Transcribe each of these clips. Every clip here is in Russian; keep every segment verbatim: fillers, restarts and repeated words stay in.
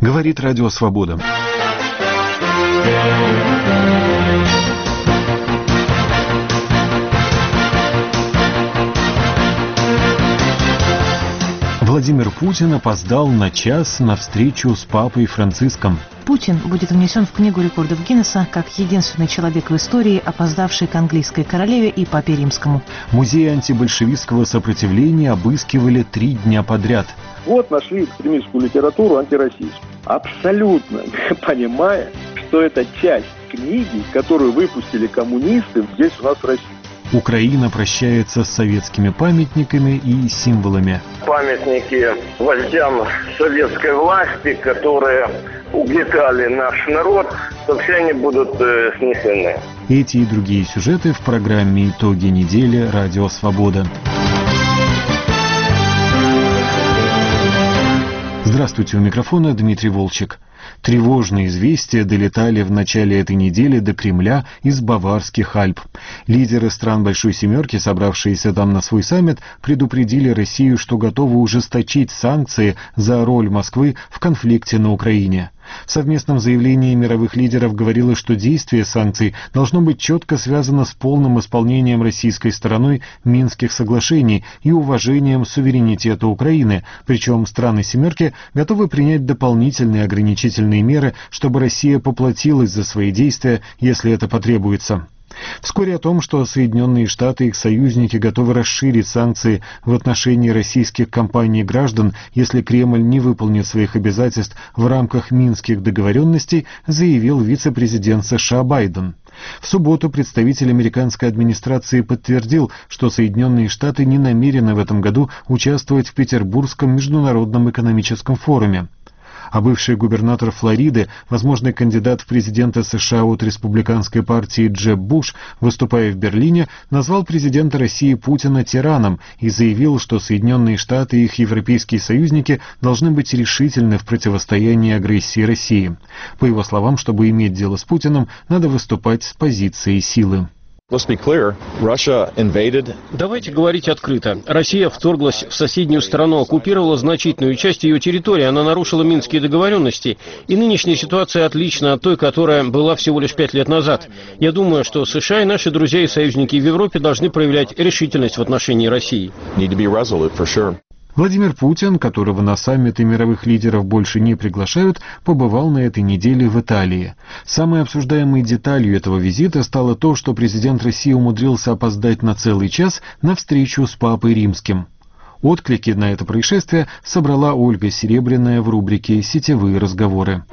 Говорит Радио Свобода. Владимир Путин опоздал на час на встречу с папой Франциском. Путин будет внесен в Книгу рекордов Гиннесса как единственный человек в истории, опоздавший к английской королеве и папе римскому. Музей антибольшевистского сопротивления обыскивали три дня подряд. Вот нашли экстремистскую литературу, антироссийскую. Абсолютно понимая, что это часть книги, которую выпустили коммунисты здесь у нас в России. Украина прощается с советскими памятниками и символами. Памятники вождям советской власти, которые угнетали наш народ, то все они будут э, снесены. Эти и другие сюжеты в программе «Итоги недели. Радио Свобода». Здравствуйте, у микрофона Дмитрий Волчек. Тревожные известия долетали в начале этой недели до Кремля из Баварских Альп. Лидеры стран Большой Семерки, собравшиеся там на свой саммит, предупредили Россию, что готовы ужесточить санкции за роль Москвы в конфликте на Украине. В совместном заявлении мировых лидеров говорилось, что действие санкций должно быть четко связано с полным исполнением российской стороной Минских соглашений и уважением суверенитета Украины, причем страны «семерки» готовы принять дополнительные ограничительные меры, чтобы Россия поплатилась за свои действия, если это потребуется. Вскоре о том, что Соединенные Штаты и их союзники готовы расширить санкции в отношении российских компаний и граждан, если Кремль не выполнит своих обязательств в рамках Минских договоренностей, заявил вице-президент США Байден. В субботу представитель американской администрации подтвердил, что Соединенные Штаты не намерены в этом году участвовать в Петербургском международном экономическом форуме. А бывший губернатор Флориды, возможный кандидат в президенты США от республиканской партии Джеб Буш, выступая в Берлине, назвал президента России Путина тираном и заявил, что Соединенные Штаты и их европейские союзники должны быть решительны в противостоянии агрессии России. По его словам, чтобы иметь дело с Путиным, надо выступать с позиции силы. Давайте говорить открыто. Россия вторглась в соседнюю страну, оккупировала значительную часть ее территории, она нарушила Минские договоренности, и нынешняя ситуация отлична от той, которая была всего лишь пять лет назад. Я думаю, что США и наши друзья и союзники в Европе должны проявлять решительность в отношении России. Владимир Путин, которого на саммиты мировых лидеров больше не приглашают, побывал на этой неделе в Италии. Самой обсуждаемой деталью этого визита стало то, что президент России умудрился опоздать на целый час на встречу с папой римским. Отклики на это происшествие собрала Ольга Серебряная в рубрике «Сетевые разговоры».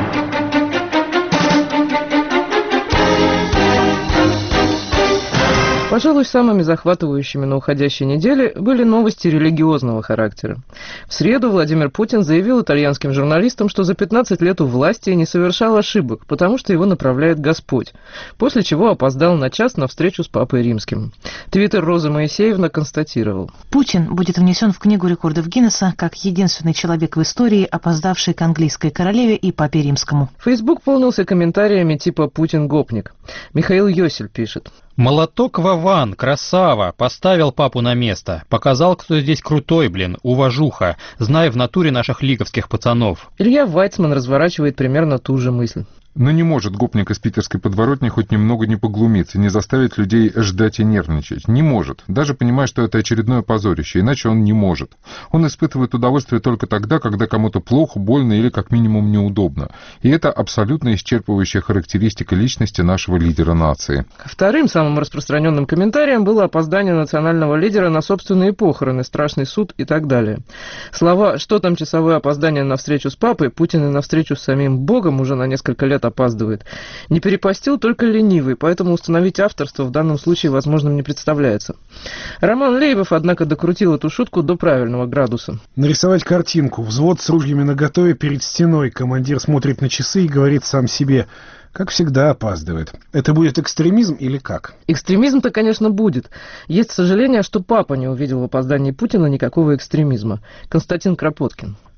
Пожалуй, самыми захватывающими на уходящей неделе были новости религиозного характера. В среду Владимир Путин заявил итальянским журналистам, что за пятнадцать лет у власти не совершал ошибок, потому что его направляет Господь, после чего опоздал на час на встречу с папой римским. Твиттер Розы Моисеевна констатировал: Путин будет внесен в Книгу рекордов Гиннесса как единственный человек в истории, опоздавший к английской королеве и папе римскому. Фейсбук полнился комментариями типа «Путин гопник». Михаил Йосель пишет: «Молоток Вован, красава, поставил папу на место. Показал, кто здесь крутой, блин, уважуха, зная в натуре наших лиговских пацанов». Илья Вайцман разворачивает примерно ту же мысль. Но не может гопник из питерской подворотни хоть немного не поглумиться, не заставить людей ждать и нервничать. Не может, даже понимая, что это очередное позорище, иначе он не может. Он испытывает удовольствие только тогда, когда кому-то плохо, больно или как минимум неудобно. И это абсолютно исчерпывающая характеристика личности нашего лидера нации. Вторым самым распространенным комментарием было опоздание национального лидера на собственные похороны, страшный суд и так далее. Слова «что там часовое опоздание на встречу с папой», Путин и на встречу с самим Богом уже на несколько лет опаздывает, не перепостил только ленивый, поэтому установить авторство в данном случае возможным не представляется. Роман Лейбов, однако, докрутил эту шутку до правильного градуса. Нарисовать картинку. Взвод с ружьями наготове перед стеной. Командир смотрит на часы и говорит сам себе: как всегда, опаздывает. Это будет экстремизм или как? Экстремизм-то, конечно, будет. Есть сожаление, что папа не увидел в опоздании Путина никакого экстремизма. Константин Кропоткин.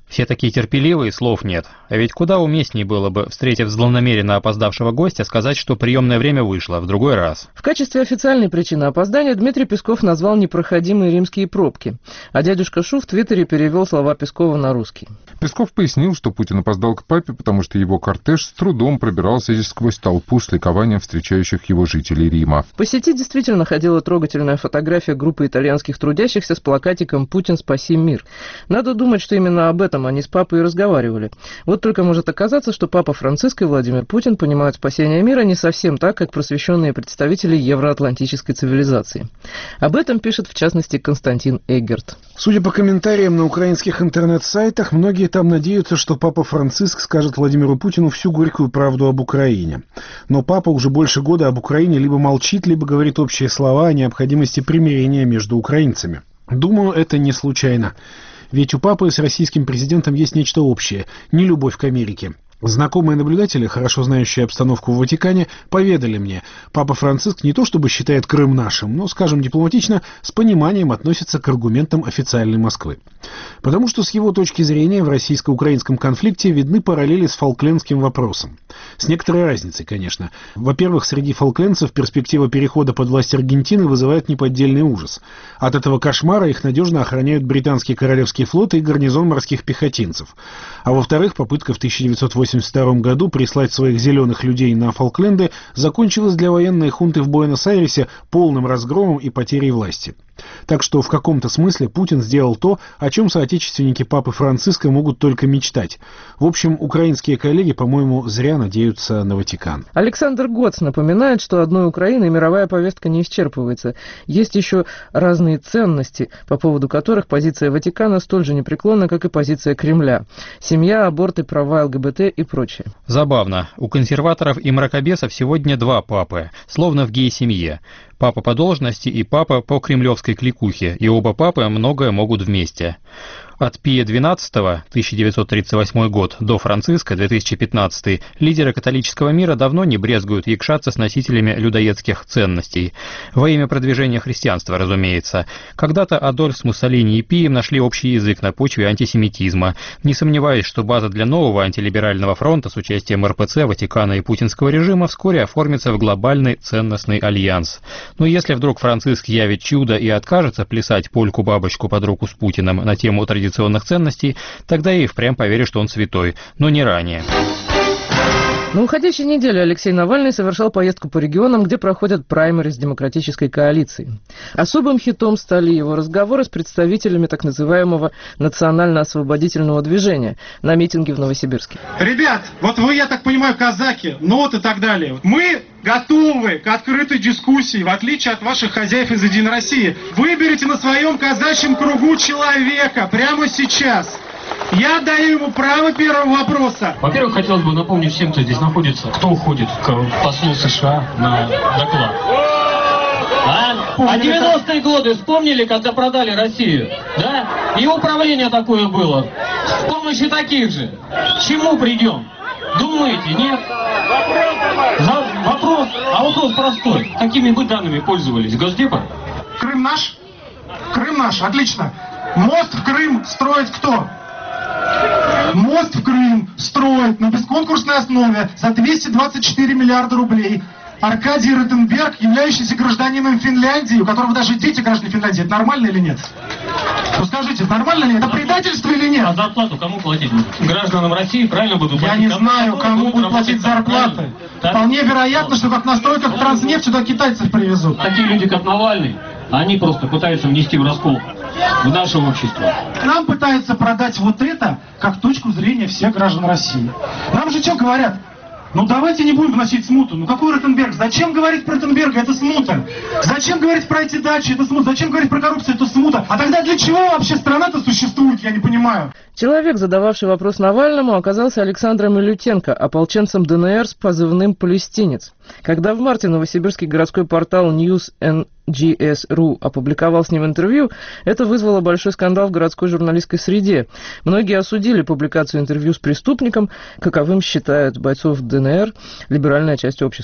Все такие терпеливые, слов нет. А ведь куда уместнее было бы, встретив злонамеренно опоздавшего гостя, сказать, что приемное время вышло в другой раз. В качестве официальной причины опоздания Дмитрий Песков назвал непроходимые римские пробки. А дядюшка Шу в Твиттере перевел слова Пескова на русский. Песков пояснил, что Путин опоздал к папе, потому что его кортеж с трудом пробирался сквозь толпу с ликованием встречающих его жителей Рима. По сети действительно ходила трогательная фотография группы итальянских трудящихся с плакатиком «Путин, спаси мир». Надо думать, что именно об этом они с папой и разговаривали. Вот только может оказаться, что папа Франциск и Владимир Путин понимают спасение мира не совсем так, как просвещенные представители евроатлантической цивилизации. Об этом пишет, в частности, Константин Эггерт. Судя по комментариям на украинских интернет-сайтах, многие там надеются, что папа Франциск скажет Владимиру Путину всю горькую правду об Украине. Но папа уже больше года об Украине либо молчит, либо говорит общие слова о необходимости примирения между украинцами. Думаю, это не случайно. Ведь у папы с российским президентом есть нечто общее – нелюбовь к Америке. Знакомые наблюдатели, хорошо знающие обстановку в Ватикане, поведали мне, папа Франциск не то чтобы считает Крым нашим, но, скажем дипломатично, с пониманием относится к аргументам официальной Москвы. Потому что с его точки зрения в российско-украинском конфликте видны параллели с фолклендским вопросом. С некоторой разницей, конечно. Во-первых, среди фолклендцев перспектива перехода под власть Аргентины вызывает неподдельный ужас. От этого кошмара их надежно охраняют британский королевский флот и гарнизон морских пехотинцев. А во-вторых, попытка в тысяча девятьсот восемьдесят втором году прислать своих зеленых людей на Фолкленды закончилась для военной хунты в Буэнос-Айресе полным разгромом и потерей власти. Так что в каком-то смысле Путин сделал то, о чем соотечественники папы Франциска могут только мечтать. В общем, украинские коллеги, по-моему, зря надеются на Ватикан. Александр Гоц напоминает, что одной Украиной мировая повестка не исчерпывается. Есть еще разные ценности, по поводу которых позиция Ватикана столь же непреклонна, как и позиция Кремля. Семья, аборты, права ЛГБТ и прочее. Забавно. У консерваторов и мракобесов сегодня два папы, словно в гей-семье. Папа по должности и папа по кремлевской кликухе, и оба папы многое могут вместе. От Пия двенадцатого, тысяча девятьсот тридцать восьмой год, до Франциска, две тысячи пятнадцатый, лидеры католического мира давно не брезгуют якшаться с носителями людоедских ценностей. Во имя продвижения христианства, разумеется. Когда-то Адольф с Муссолини и Пием нашли общий язык на почве антисемитизма. Не сомневаюсь, что база для нового антилиберального фронта с участием эр пэ цэ, Ватикана и путинского режима вскоре оформится в глобальный ценностный альянс. Но если вдруг Франциск явит чудо и откажется плясать польку-бабочку под руку с Путиным на тему традиционных ценностей, тогда я и впрямь поверю, что он святой, но не ранее. На уходящей неделе Алексей Навальный совершал поездку по регионам, где проходят праймерис демократической коалиции. Особым хитом стали его разговоры с представителями так называемого национально-освободительного движения на митинге в Новосибирске. Ребят, вот вы, я так понимаю, казаки, ну вот и так далее. Мы готовы к открытой дискуссии, в отличие от ваших хозяев из «Единой России». Выберите на своем казачьем кругу человека прямо сейчас. Я даю ему право первого вопроса. Во-первых, хотелось бы напомнить всем, кто здесь находится, кто уходит к послу США на доклад. А, а девяностые годы вспомнили, когда продали Россию? Да? И управление такое было. С помощью таких же. К чему придем? Думаете, нет? За, вопрос, а вопрос простой. Какими бы данными пользовались? Госдепа? Крым наш? Крым наш, отлично. Мост в Крым строит кто? Мост в Крым строит на бесконкурсной основе за двести двадцать четыре миллиарда рублей Аркадий Ротенберг, являющийся гражданином Финляндии, у которого даже дети граждане Финляндии. Это нормально или нет? Ну скажите, нормально ли? Это предательство или нет? А зарплату кому платить будут? Гражданам России правильно будут платить? Я не знаю, кому будут платить зарплаты. Вполне вероятно, что как на стройках Транснефть сюда китайцев привезут. Такие люди, как Навальный, они просто пытаются внести в раскол в наше общество. Нам пытаются продать вот это как точку зрения всех граждан России. Нам же что говорят? Ну давайте не будем вносить смуту. Ну какой Ротенберг? Зачем говорить про Ротенберга? Это смута. Зачем говорить про эти дачи? Это смута. Зачем говорить про коррупцию? Это смута. А тогда для чего вообще страна-то существует? Я не понимаю. Человек, задававший вопрос Навальному, оказался Александром Илютенко, ополченцем дэ эн эр с позывным «Палестинец». Когда в марте новосибирский городской портал News эн джи эс точка ру опубликовал с ним интервью, это вызвало большой скандал в городской журналистской среде. Многие осудили публикацию интервью с преступником, каковым считают бойцов дэ эн эр либеральная часть общества.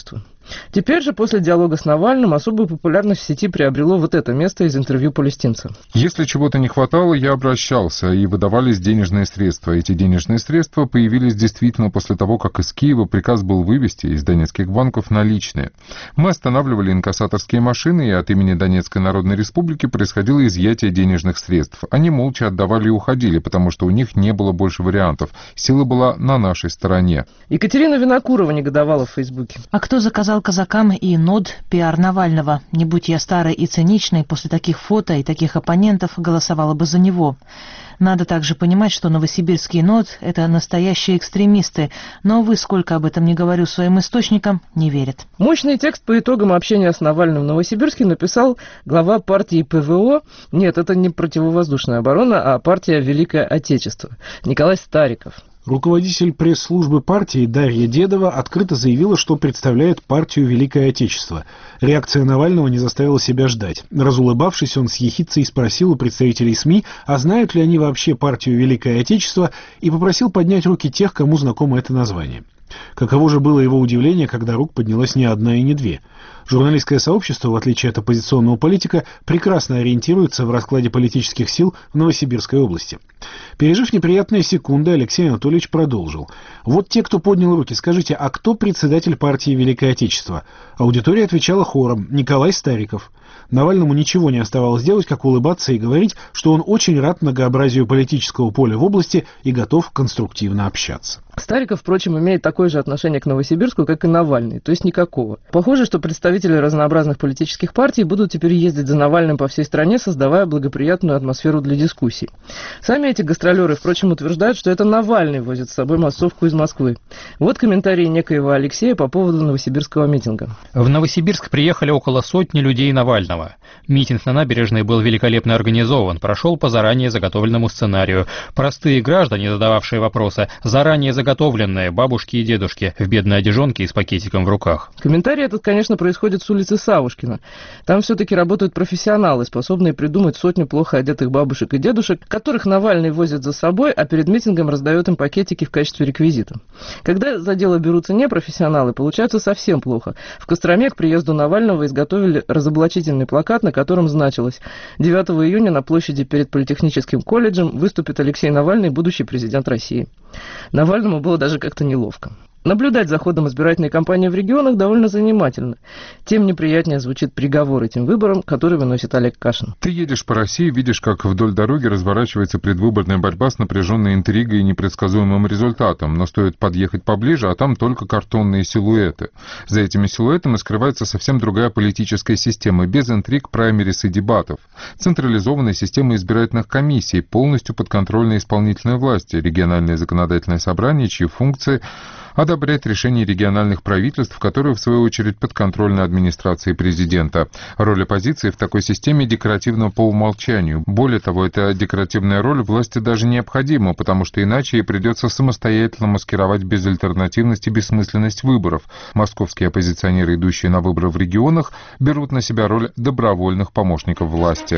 Теперь же, после диалога с Навальным, особую популярность в сети приобрело вот это место из интервью палестинца. Если чего-то не хватало, я обращался, и выдавались денежные средства. Эти денежные средства появились действительно после того, как из Киева приказ был вывести из донецких банков наличные. Мы останавливали инкассаторские машины, и от имени Донецкой Народной Республики происходило изъятие денежных средств. Они молча отдавали и уходили, потому что у них не было больше вариантов. Сила была на нашей стороне. Екатерина Винокурова негодовала в Фейсбуке. А кто заказал казакам и нод пиар Навального? Не будь я старой и циничной, после таких фото и таких оппонентов голосовала бы за него. Надо также понимать, что новосибирский нод – это настоящие экстремисты, но вы, сколько об этом не говорю своим источникам, не верят. Мощный текст по итогам общения с Навальным в Новосибирске написал глава партии ПВО, нет, это не противовоздушная оборона, а партия Великое Отечество, Николай Стариков. Руководитель пресс-службы партии Дарья Дедова открыто заявила, что представляет партию Великое Отечество. Реакция Навального не заставила себя ждать. Разулыбавшись, он с ехидцей спросил у представителей СМИ, а знают ли они вообще партию Великое Отечество, и попросил поднять руки тех, кому знакомо это название. Каково же было его удивление, когда рук поднялась не одна и не две. Журналистское сообщество, в отличие от оппозиционного политика, прекрасно ориентируется в раскладе политических сил в Новосибирской области. Пережив неприятные секунды, Алексей Анатольевич продолжил. Вот те, кто поднял руки, скажите, а кто председатель партии Великое Отечество? Аудитория отвечала хором: Николай Стариков. Навальному ничего не оставалось делать, как улыбаться и говорить, что он очень рад многообразию политического поля в области и готов конструктивно общаться. Стариков, впрочем, имеет такое же отношение к Новосибирску, как и Навальный, то есть никакого. Похоже, что представители разнообразных политических партий будут теперь ездить за Навальным по всей стране, создавая благоприятную атмосферу для дискуссий. Сами эти гастролеры, впрочем, утверждают, что это Навальный возит с собой массовку из Москвы. Вот комментарии некоего Алексея по поводу новосибирского митинга. В Новосибирск приехали около сотни людей Навального. Митинг на набережной был великолепно организован, прошел по заранее заготовленному сценарию. Простые граждане, задававшие вопросы, заранее заготовленные, бабушки и дедушки в бедной одежонке и с пакетиком в руках. Комментарий этот, конечно, происходит с улицы Савушкина. Там все-таки работают профессионалы, способные придумать сотню плохо одетых бабушек и дедушек, которых Навальный возит за собой, а перед митингом раздает им пакетики в качестве реквизита. Когда за дело берутся непрофессионалы, получается совсем плохо. В Костроме к приезду Навального изготовили разоблачительный плакат, на котором значилось: девятого июня на площади перед Политехническим колледжем выступит Алексей Навальный, будущий президент России. Навальному было даже как-то неловко. Наблюдать за ходом избирательной кампании в регионах довольно занимательно. Тем неприятнее звучит приговор этим выборам, который выносит Олег Кашин. Ты едешь по России, видишь, как вдоль дороги разворачивается предвыборная борьба с напряженной интригой и непредсказуемым результатом. Но стоит подъехать поближе, а там только картонные силуэты. За этими силуэтами скрывается совсем другая политическая система, без интриг, праймерис и дебатов. Централизованная система избирательных комиссий, полностью подконтрольной исполнительной власти, региональные законодательные собрания, чьи функции одобрять решения региональных правительств, которые, в свою очередь, подконтрольны администрации президента. Роль оппозиции в такой системе декоративна по умолчанию. Более того, эта декоративная роль власти даже необходима, потому что иначе ей придется самостоятельно маскировать безальтернативность и бессмысленность выборов. Московские оппозиционеры, идущие на выборы в регионах, берут на себя роль добровольных помощников власти.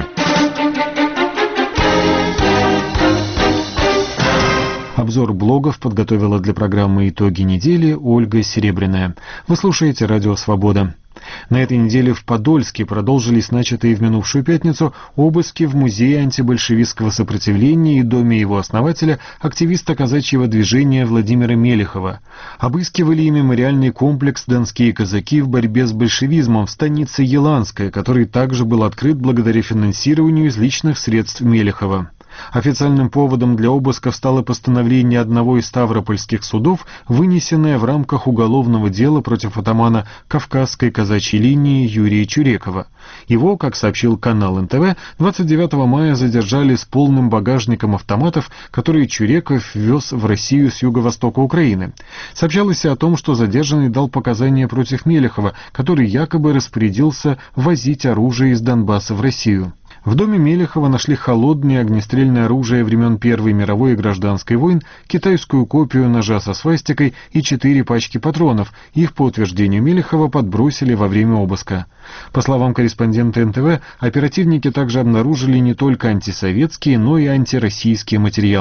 Обзор блогов подготовила для программы «Итоги недели» Ольга Серебряная. Вы слушаете «Радио Свобода». На этой неделе в Подольске продолжились начатые в минувшую пятницу обыски в Музее антибольшевистского сопротивления и доме его основателя, активиста казачьего движения Владимира Мелехова. Обыскивали и мемориальный комплекс «Донские казаки» в борьбе с большевизмом в станице Еланская, который также был открыт благодаря финансированию из личных средств Мелехова. Официальным поводом для обысков стало постановление одного из ставропольских судов, вынесенное в рамках уголовного дела против атамана Кавказской казачьей линии Юрия Чурекова. Его, как сообщил канал эн тэ вэ, двадцать девятого мая задержали с полным багажником автоматов, которые Чуреков вез в Россию с юго-востока Украины. Сообщалось о том, что задержанный дал показания против Мелехова, который якобы распорядился возить оружие из Донбасса в Россию. В доме Мелехова нашли холодное огнестрельное оружие времен Первой мировой и Гражданской войн, китайскую копию ножа со свастикой и четыре пачки патронов. Их, по утверждению Мелехова, подбросили во время обыска. По словам корреспондента эн тэ вэ, оперативники также обнаружили не только антисоветские, но и антироссийские материалы.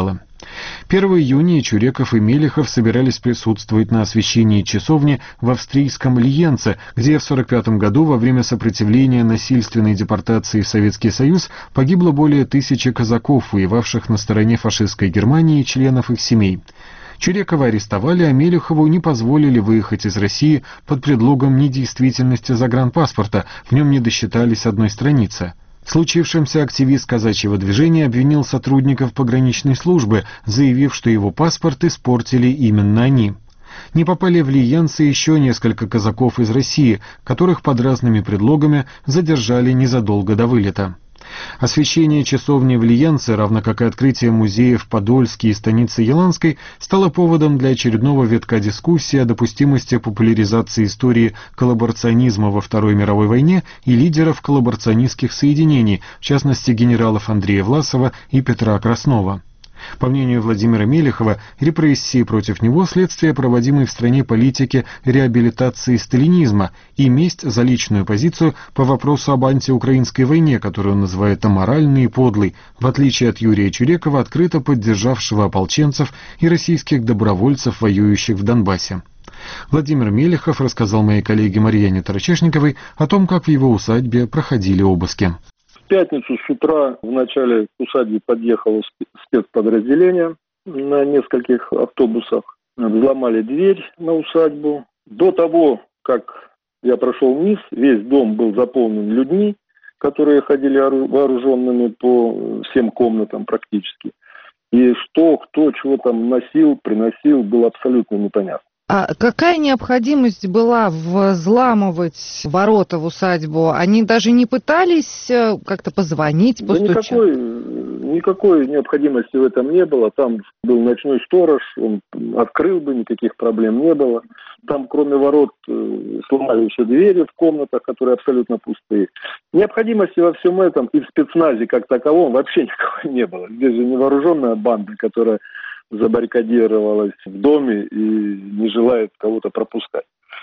первого июня Чуреков и Мелехов собирались присутствовать на освящении часовни в австрийском Лиенце, где в сорок пятом году во время сопротивления насильственной депортации в Советский Союз погибло более тысячи казаков, воевавших на стороне фашистской Германии и членов их семей. Чурекова арестовали, а Мелехову не позволили выехать из России под предлогом недействительности загранпаспорта, в нем не досчитались одной страницы. В случившемся активист казачьего движения обвинил сотрудников пограничной службы, заявив, что его паспорт испортили именно они. Не попали в Лиенце еще несколько казаков из России, которых под разными предлогами задержали незадолго до вылета. Освящение часовни в Лиенце, равно как и открытие музеев в Подольске и станице Еланской, стало поводом для очередного витка дискуссии о допустимости популяризации истории коллаборационизма во Второй мировой войне и лидеров коллаборационистских соединений, в частности генералов Андрея Власова и Петра Краснова. По мнению Владимира Мелехова, репрессии против него – следствие проводимой в стране политики реабилитации сталинизма и месть за личную позицию по вопросу об антиукраинской войне, которую он называет аморальной и подлой, в отличие от Юрия Чурекова, открыто поддержавшего ополченцев и российских добровольцев, воюющих в Донбассе. Владимир Мелехов рассказал моей коллеге Марьяне Тарачешниковой о том, как в его усадьбе проходили обыски. В пятницу с утра в начале к усадьбе подъехало спецподразделение на нескольких автобусах. Взломали дверь на усадьбу. До того, как я прошел вниз, весь дом был заполнен людьми, которые ходили вооруженными по всем комнатам практически. И что, кто, чего там носил, приносил, было абсолютно непонятно. А какая необходимость была взламывать ворота в усадьбу? Они даже не пытались как-то позвонить, постучать? Да никакой, никакой необходимости в этом не было. Там был ночной сторож, он открыл бы, никаких проблем не было. Там, кроме ворот, сломали все двери в комнатах, которые абсолютно пустые. Необходимости во всем этом и в спецназе как таковом вообще никакой не было. Здесь же невооруженная банда, которая забаррикадировалась в доме и не желает кого-то пропускать.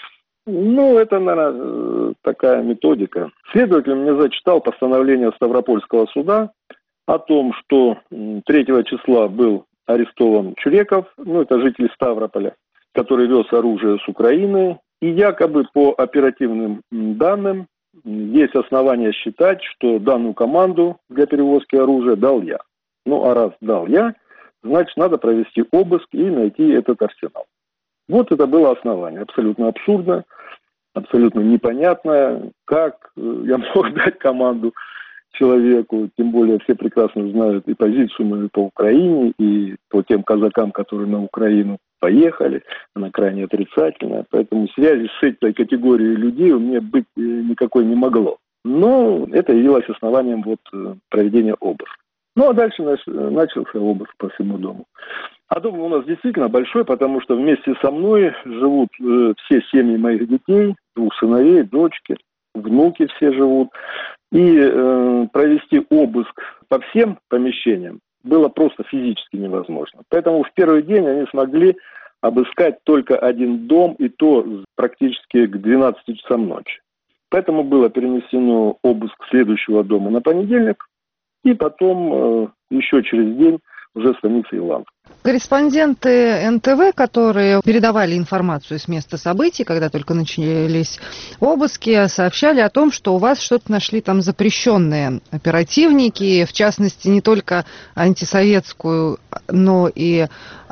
Ну, это, наверное, такая методика. Следователь мне зачитал постановление Ставропольского суда о том, что третьего числа был арестован Чуреков, ну, это житель Ставрополя, который вез оружие с Украины, и якобы по оперативным данным есть основания считать, что данную команду для перевозки оружия дал я. Ну, а раз дал я, значит, надо провести обыск и найти этот арсенал. Вот это было основание. Абсолютно абсурдно, абсолютно непонятно, как я мог дать команду человеку, тем более все прекрасно знают и позицию мою по Украине, и по тем казакам, которые на Украину поехали, она крайне отрицательная, поэтому связи с этой категорией людей у меня быть никакой не могло. Но это явилось основанием вот проведения обыска. Ну, а дальше начался обыск по всему дому. А дом у нас действительно большой, потому что вместе со мной живут э, все семьи моих детей, двух сыновей, дочки, внуки все живут. И э, провести обыск по всем помещениям было просто физически невозможно. Поэтому в первый день они смогли обыскать только один дом, и то практически к двенадцати часам ночи. Поэтому было перенесено обыск следующего дома на понедельник, и потом э, еще через день уже станица Еланская. Корреспонденты эн тэ вэ, которые передавали информацию с места событий, когда только начались обыски, сообщали о том, что у вас что-то нашли там запрещенные оперативники, в частности, не только антисоветскую, но и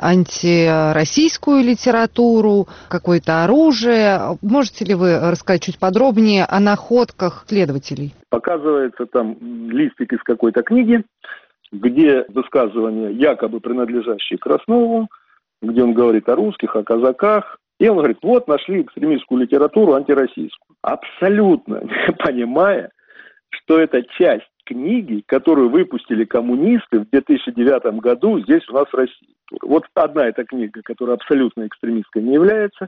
антироссийскую литературу, какое-то оружие. Можете ли вы рассказать чуть подробнее о находках следователей? Показывается там листик из какой-то книги, где высказывания, якобы принадлежащие Краснову, где он говорит о русских, о казаках. И он говорит, вот нашли экстремистскую литературу антироссийскую. Абсолютно не понимая, что это часть книги, которую выпустили коммунисты в две тысячи девятом году здесь у нас в России. Вот одна эта книга, которая абсолютно экстремистской не является,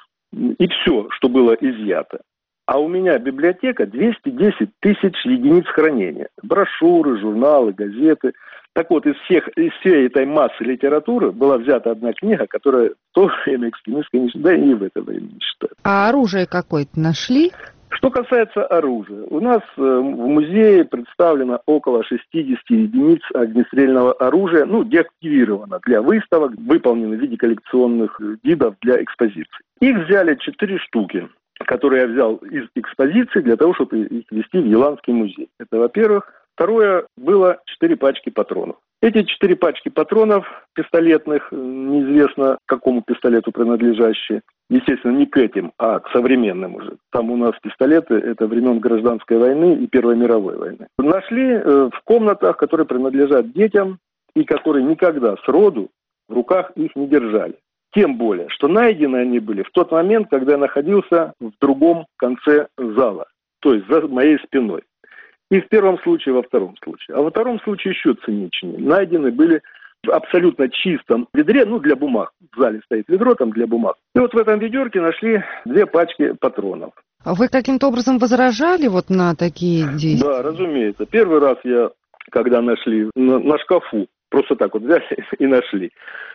и все, что было изъято. А у меня библиотека двести десять тысяч единиц хранения. Брошюры, журналы, газеты. Так вот, из всех, из всей этой массы литературы была взята одна книга, которая в то время экстремистской не считает, да и в это время не считает. А оружие какое-то нашли? Что касается оружия, у нас в музее представлено около шестьдесят единиц огнестрельного оружия, ну, деактивировано для выставок, выполнено в виде коллекционных гидов для экспозиций. Их взяли четыре штуки, которые я взял из экспозиции для того, чтобы их везти в Еланский музей. Это, во-первых. Второе, было четыре пачки патронов. Эти четыре пачки патронов пистолетных, неизвестно какому пистолету принадлежащие, естественно, не к этим, а к современным уже. Там у нас пистолеты, это времен Гражданской войны и Первой мировой войны. Нашли э, в комнатах, которые принадлежат детям и которые никогда сроду в руках их не держали. Тем более, что найдены они были в тот момент, когда я находился в другом конце зала, то есть за моей спиной. И в первом случае, и во втором случае. А во втором случае еще циничнее. Найдены были в абсолютно чистом ведре, ну, для бумаг. В зале стоит ведро там для бумаг. И вот в этом ведерке нашли две пачки патронов. А вы каким-то образом возражали вот на такие действия? Да, разумеется. Первый раз я, когда нашли на, на шкафу, просто так вот взяли и нашли.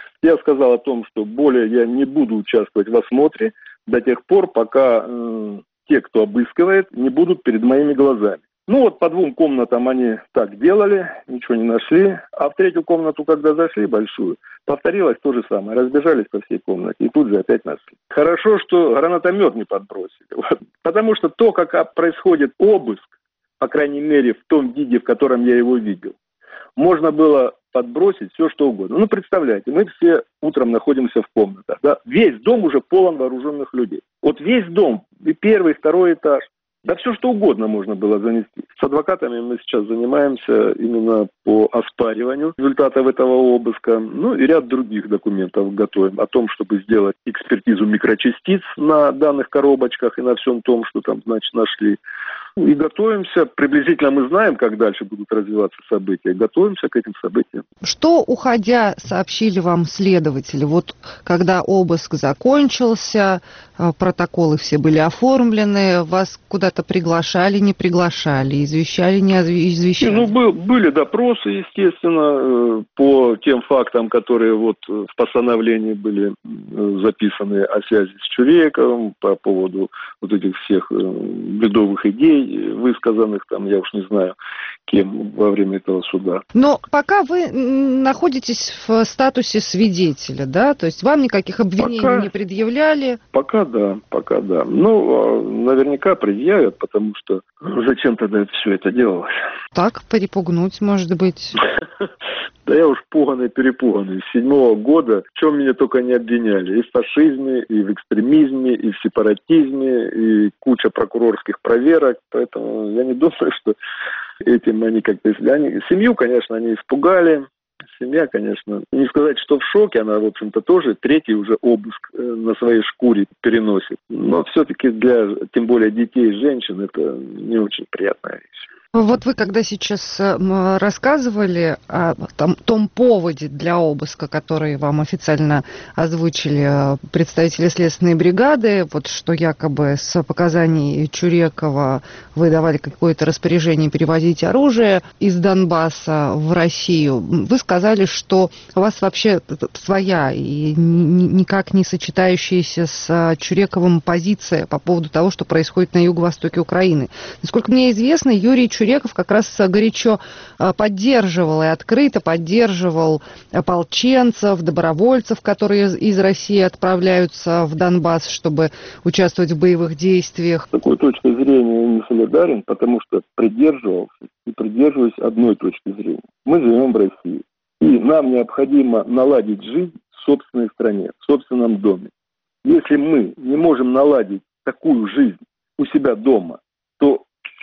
Я сказал о том, что более я не буду участвовать в осмотре до тех пор, пока э, те, кто обыскивает, не будут перед моими глазами. Ну вот по двум комнатам они так делали, ничего не нашли. А в третью комнату, когда зашли, большую, повторилось то же самое. Разбежались по всей комнате и тут же опять нашли. Хорошо, что гранатомет не подбросили. Вот. Потому что то, как происходит обыск, по крайней мере в том виде, в котором я его видел, можно было подбросить все, что угодно. Ну, представляете, мы все утром находимся в комнатах. Да? Весь дом уже полон вооруженных людей. Вот весь дом, и первый, и второй этаж. Да все, что угодно можно было занести. С адвокатами мы сейчас занимаемся именно по оспариванию результатов этого обыска. Ну и ряд других документов готовим. О том, чтобы сделать экспертизу микрочастиц на данных коробочках и на всем том, что там, значит, нашли. И готовимся, приблизительно мы знаем, как дальше будут развиваться события, готовимся к этим событиям. Что, уходя, сообщили вам следователи? Вот когда обыск закончился, протоколы все были оформлены, вас куда-то приглашали, не приглашали, извещали, не извещали? Ну, был, были допросы, естественно, по тем фактам, которые вот в постановлении были записаны о связи с Чурековым, по поводу вот этих всех бредовых идей, высказанных там, я уж не знаю, кем во время этого суда. Но пока вы находитесь в статусе свидетеля, да? То есть вам никаких обвинений пока, не предъявляли? Пока да, пока да. Ну, наверняка предъявят, потому что зачем тогда все это делалось? Так, перепугнуть, может быть. Да я уж пуганый, перепуганный. С седьмого года, в чем меня только не обвиняли. И в фашизме, и в экстремизме, и в сепаратизме, и куча прокурорских проверок. Поэтому я не думаю, что этим они как-то... Они... Семью, конечно, они испугали. Семья, конечно, не сказать, что в шоке, она, в общем-то, тоже третий уже обыск на своей шкуре переносит. Но все-таки для, тем более, детей и женщин, это не очень приятная вещь. Вот вы, когда сейчас рассказывали о том, том поводе для обыска, который вам официально озвучили представители следственной бригады, вот что якобы с показаний Чурекова вы давали какое-то распоряжение перевозить оружие из Донбасса в Россию, вы сказали, что у вас вообще своя и никак не сочетающаяся с Чурековым позиция по поводу того, что происходит на юго-востоке Украины. Насколько мне известно, Юрий Чуреков как раз горячо поддерживал и открыто поддерживал ополченцев, добровольцев, которые из России отправляются в Донбасс, чтобы участвовать в боевых действиях. С такой точки зрения я не солидарен, потому что придерживался и придерживаюсь одной точки зрения. Мы живем в России, и нам необходимо наладить жизнь в собственной стране, в собственном доме. Если мы не можем наладить такую жизнь у себя дома, то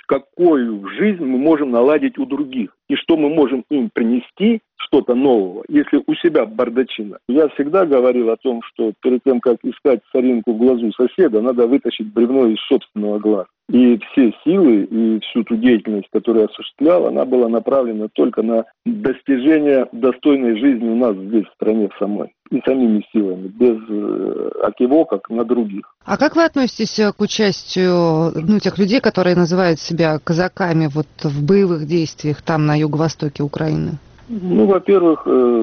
какую жизнь мы можем наладить у других и что мы можем им принести, что-то нового, если у себя бардачина. Я всегда говорил о том, что перед тем, как искать соринку в глазу соседа, надо вытащить бревно из собственного глаза. И все силы, и всю ту деятельность, которую я осуществлял, она была направлена только на достижение достойной жизни у нас здесь, в стране самой. И самими силами, без э, окивоков на других. А как вы относитесь к участию ну, тех людей, которые называют себя казаками вот, в боевых действиях там, на юго-востоке Украины? Ну, во-первых,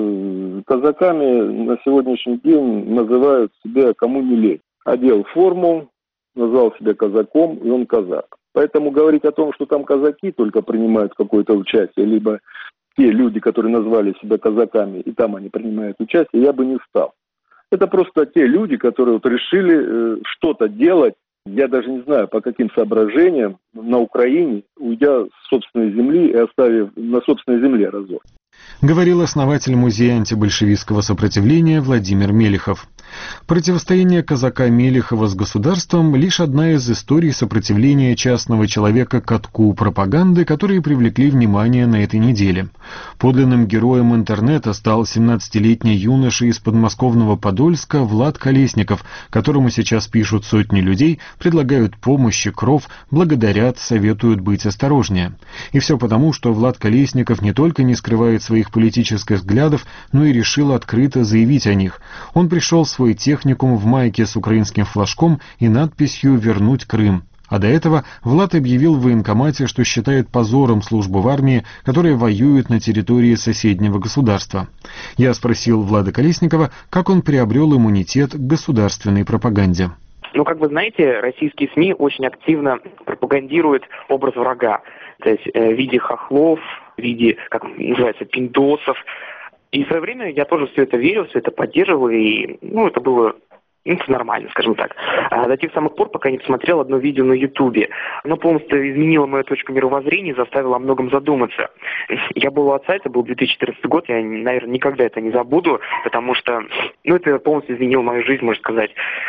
э, казаками на сегодняшний день называют себя кому не лень. Одел форму, назвал себя казаком, и он казак. Поэтому говорить о том, что там казаки только принимают какое-то участие, либо те люди, которые назвали себя казаками, и там они принимают участие, я бы не стал. Это просто те люди, которые вот решили э, что-то делать, я даже не знаю, по каким соображениям, на Украине, уйдя с собственной земли и оставив на собственной земле разор. Говорил основатель музея антибольшевистского сопротивления Владимир Мелехов. Противостояние казака Мелехова с государством – лишь одна из историй сопротивления частного человека катку пропаганды, которые привлекли внимание на этой неделе. Подлинным героем интернета стал семнадцатилетний юноша из подмосковного Подольска Влад Колесников, которому сейчас пишут сотни людей, предлагают помощь и кров, благодарят, советуют быть осторожнее. И все потому, что Влад Колесников не только не скрывает своих политических взглядов, но и решил открыто заявить о них. Он пришел в свой техникум в майке с украинским флажком и надписью «Вернуть Крым». А до этого Влад объявил в военкомате, что считает позором службу в армии, которая воюет на территории соседнего государства. Я спросил Влада Колесникова, как он приобрел иммунитет к государственной пропаганде. Ну, как вы знаете, российские СМИ очень активно пропагандируют образ врага. То есть э, в виде хохлов, в виде, как называется, пиндосов. И в свое время я тоже все это верил, все это поддерживал, и, ну, это было, ну, это нормально, скажем так. А до тех самых пор, пока я не посмотрел одно видео на Ютубе. Оно полностью изменило мою точку мировоззрения, заставило о многом задуматься. Я был у отца, это был две тысячи четырнадцатый год, я, наверное, никогда это не забуду, потому что, ну, это полностью изменило мою жизнь, можно сказать.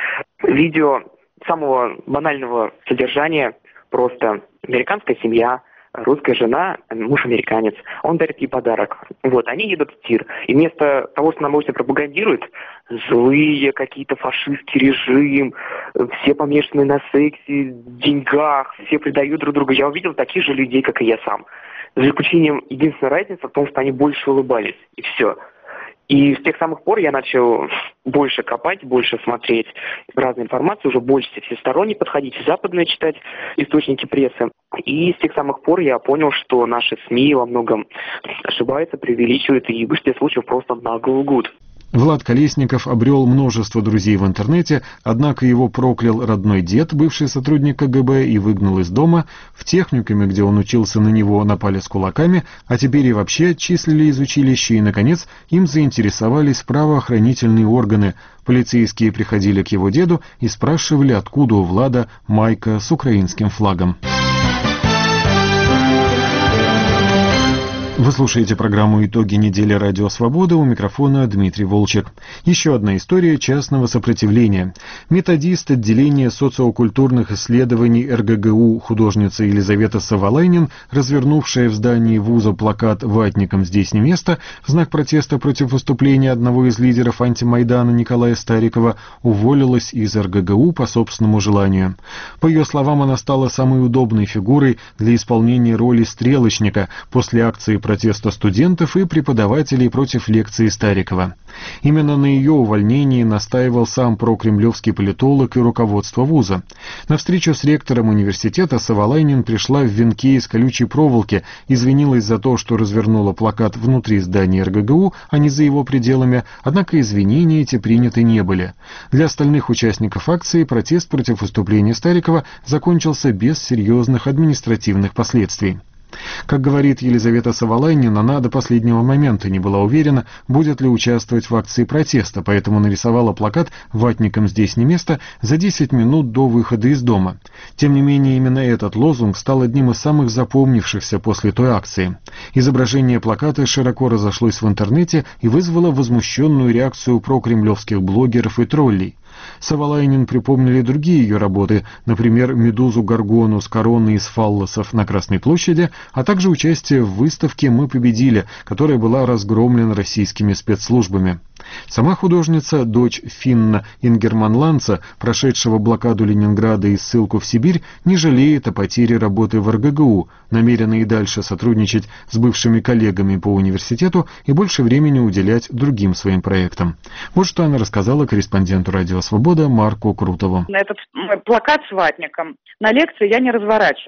Видео самого банального содержания, просто американская семья, русская жена, муж американец, он дарит ей подарок. Вот, они едут в тир. И вместо того, что нам обычно пропагандируют, злые какие-то фашистский режим, все помешаны на сексе, деньгах, все предают друг друга. Я увидел таких же людей, как и я сам. За исключением единственной разницы в том, что они больше улыбались. И все. И с тех самых пор я начал больше копать, больше смотреть разную информацию, уже больше всесторонне подходить, западные читать источники прессы. И с тех самых пор я понял, что наши СМИ во многом ошибаются, преувеличивают и в большинстве случаев просто нагло лгут. Влад Колесников обрел множество друзей в интернете, однако его проклял родной дед, бывший сотрудник ка гэ бэ, и выгнал из дома. В техникуме, где он учился, на него напали с кулаками, а теперь и вообще отчислили из училища, и, наконец, им заинтересовались правоохранительные органы. Полицейские приходили к его деду и спрашивали, откуда у Влада майка с украинским флагом. Вы слушаете программу «Итоги недели. Радио Свобода», у микрофона Дмитрий Волчек. Еще одна история частного сопротивления. Методист отделения социокультурных исследований эр гэ гэ у художница Елизавета Савалайнин, развернувшая в здании вуза плакат «Ватникам здесь не место» в знак протеста против выступления одного из лидеров антимайдана Николая Старикова, уволилась из эр гэ гэ у по собственному желанию. По ее словам, она стала самой удобной фигурой для исполнения роли стрелочника после акции протеста студентов и преподавателей против лекции Старикова. Именно на ее увольнении настаивал сам прокремлевский политолог и руководство вуза. На встречу с ректором университета Савалайнин пришла в венке из колючей проволоки, извинилась за то, что развернула плакат внутри здания эр гэ гэ у, а не за его пределами, однако извинения эти приняты не были. Для остальных участников акции протест против выступления Старикова закончился без серьезных административных последствий. Как говорит Елизавета Савалайнин, она до последнего момента не была уверена, будет ли участвовать в акции протеста, поэтому нарисовала плакат «Ватникам здесь не место» за десять минут до выхода из дома. Тем не менее, именно этот лозунг стал одним из самых запомнившихся после той акции. Изображение плаката широко разошлось в интернете и вызвало возмущенную реакцию прокремлевских блогеров и троллей. Савалайнин припомнили другие ее работы, например, «Медузу Горгону» с короной из фаллосов на Красной площади, а также участие в выставке «Мы победили», которая была разгромлена российскими спецслужбами. Сама художница, дочь Финна Ингерманландца, прошедшего блокаду Ленинграда и ссылку в Сибирь, не жалеет о потере работы в эр гэ гэ у, намерена и дальше сотрудничать с бывшими коллегами по университету и больше времени уделять другим своим проектам. Вот что она рассказала корреспонденту «Радио Свобода» Марку Крутову. Этот плакат с ватником на лекции я не разворачивала.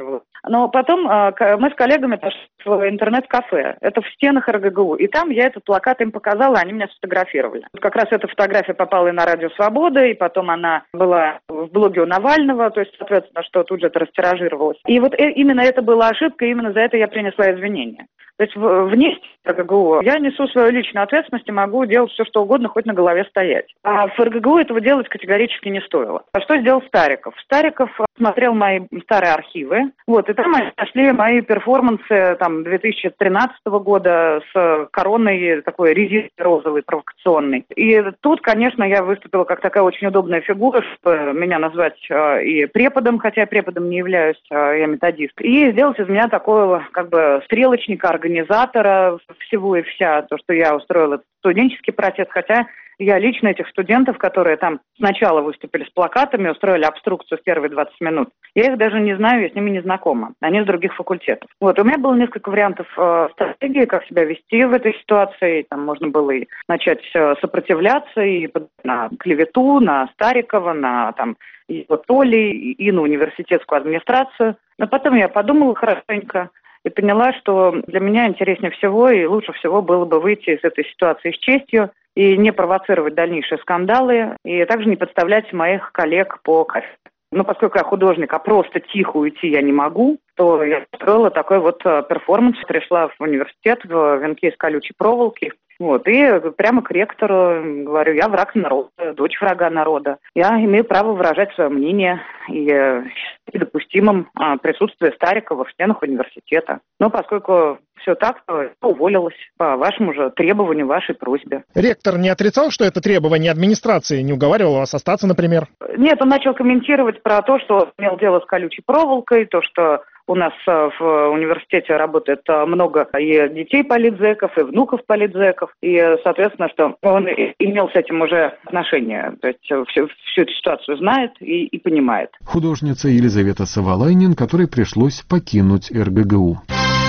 Но потом мы с коллегами пошли в интернет-кафе. Это в стенах эр гэ гэ у. И там я этот плакат им показала, они меня сфотографировали. Как раз эта фотография попала и на Радио Свобода, и потом она была в блоге у Навального, то есть, соответственно, что тут же это растиражировалось. И вот именно это была ошибка, и именно за это я принесла извинения. То есть вне эр гэ гэ у я несу свою личную ответственность и могу делать все, что угодно, хоть на голове стоять. А в эр гэ гэ у этого делать категорически не стоило. А что сделал Стариков? Стариков смотрел мои старые архивы, вот, и там они нашли мои перформансы там две тысячи тринадцатого года с короной такой резиновой розовой, провокационной. И тут, конечно, я выступила как такая очень удобная фигура, чтобы меня назвать э, и преподом, хотя я преподом не являюсь, э, я методист, и сделать из меня такого как бы стрелочника, организатора всего и вся, то, что я устроила студенческий протест, хотя я лично этих студентов, которые там сначала выступили с плакатами, устроили обструкцию в первые двадцать минут, я их даже не знаю, я с ними не знакома. Они с других факультетов. Вот, у меня было несколько вариантов э, стратегии, как себя вести в этой ситуации. Там можно было и начать э, сопротивляться и на клевету, на Старикова, на там его Толи и на университетскую администрацию. Но потом я подумала хорошенько и поняла, что для меня интереснее всего и лучше всего было бы выйти из этой ситуации с честью и не провоцировать дальнейшие скандалы, и также не подставлять моих коллег по кафедрам. Но поскольку я художник, а просто тихо уйти я не могу, то я устроила такой вот перформанс, пришла в университет в венке из колючей проволоки, вот, и прямо к ректору говорю: я враг народа, дочь врага народа. Я имею право выражать свое мнение и недопустимым присутствие Старикова в стенах университета. Но поскольку все так, то я уволилась по вашему же требованию, вашей просьбе. Ректор не отрицал, что это требование администрации, не уговаривал вас остаться, например? Нет, он начал комментировать про то, что имел дело с колючей проволокой, то, что у нас в университете работает много и детей политзеков, и внуков политзеков, и, соответственно, что он имел с этим уже отношение, то есть всю, всю эту ситуацию знает и, и понимает. Художница Елизавета Савалайнин, которой пришлось покинуть эр гэ гэ у.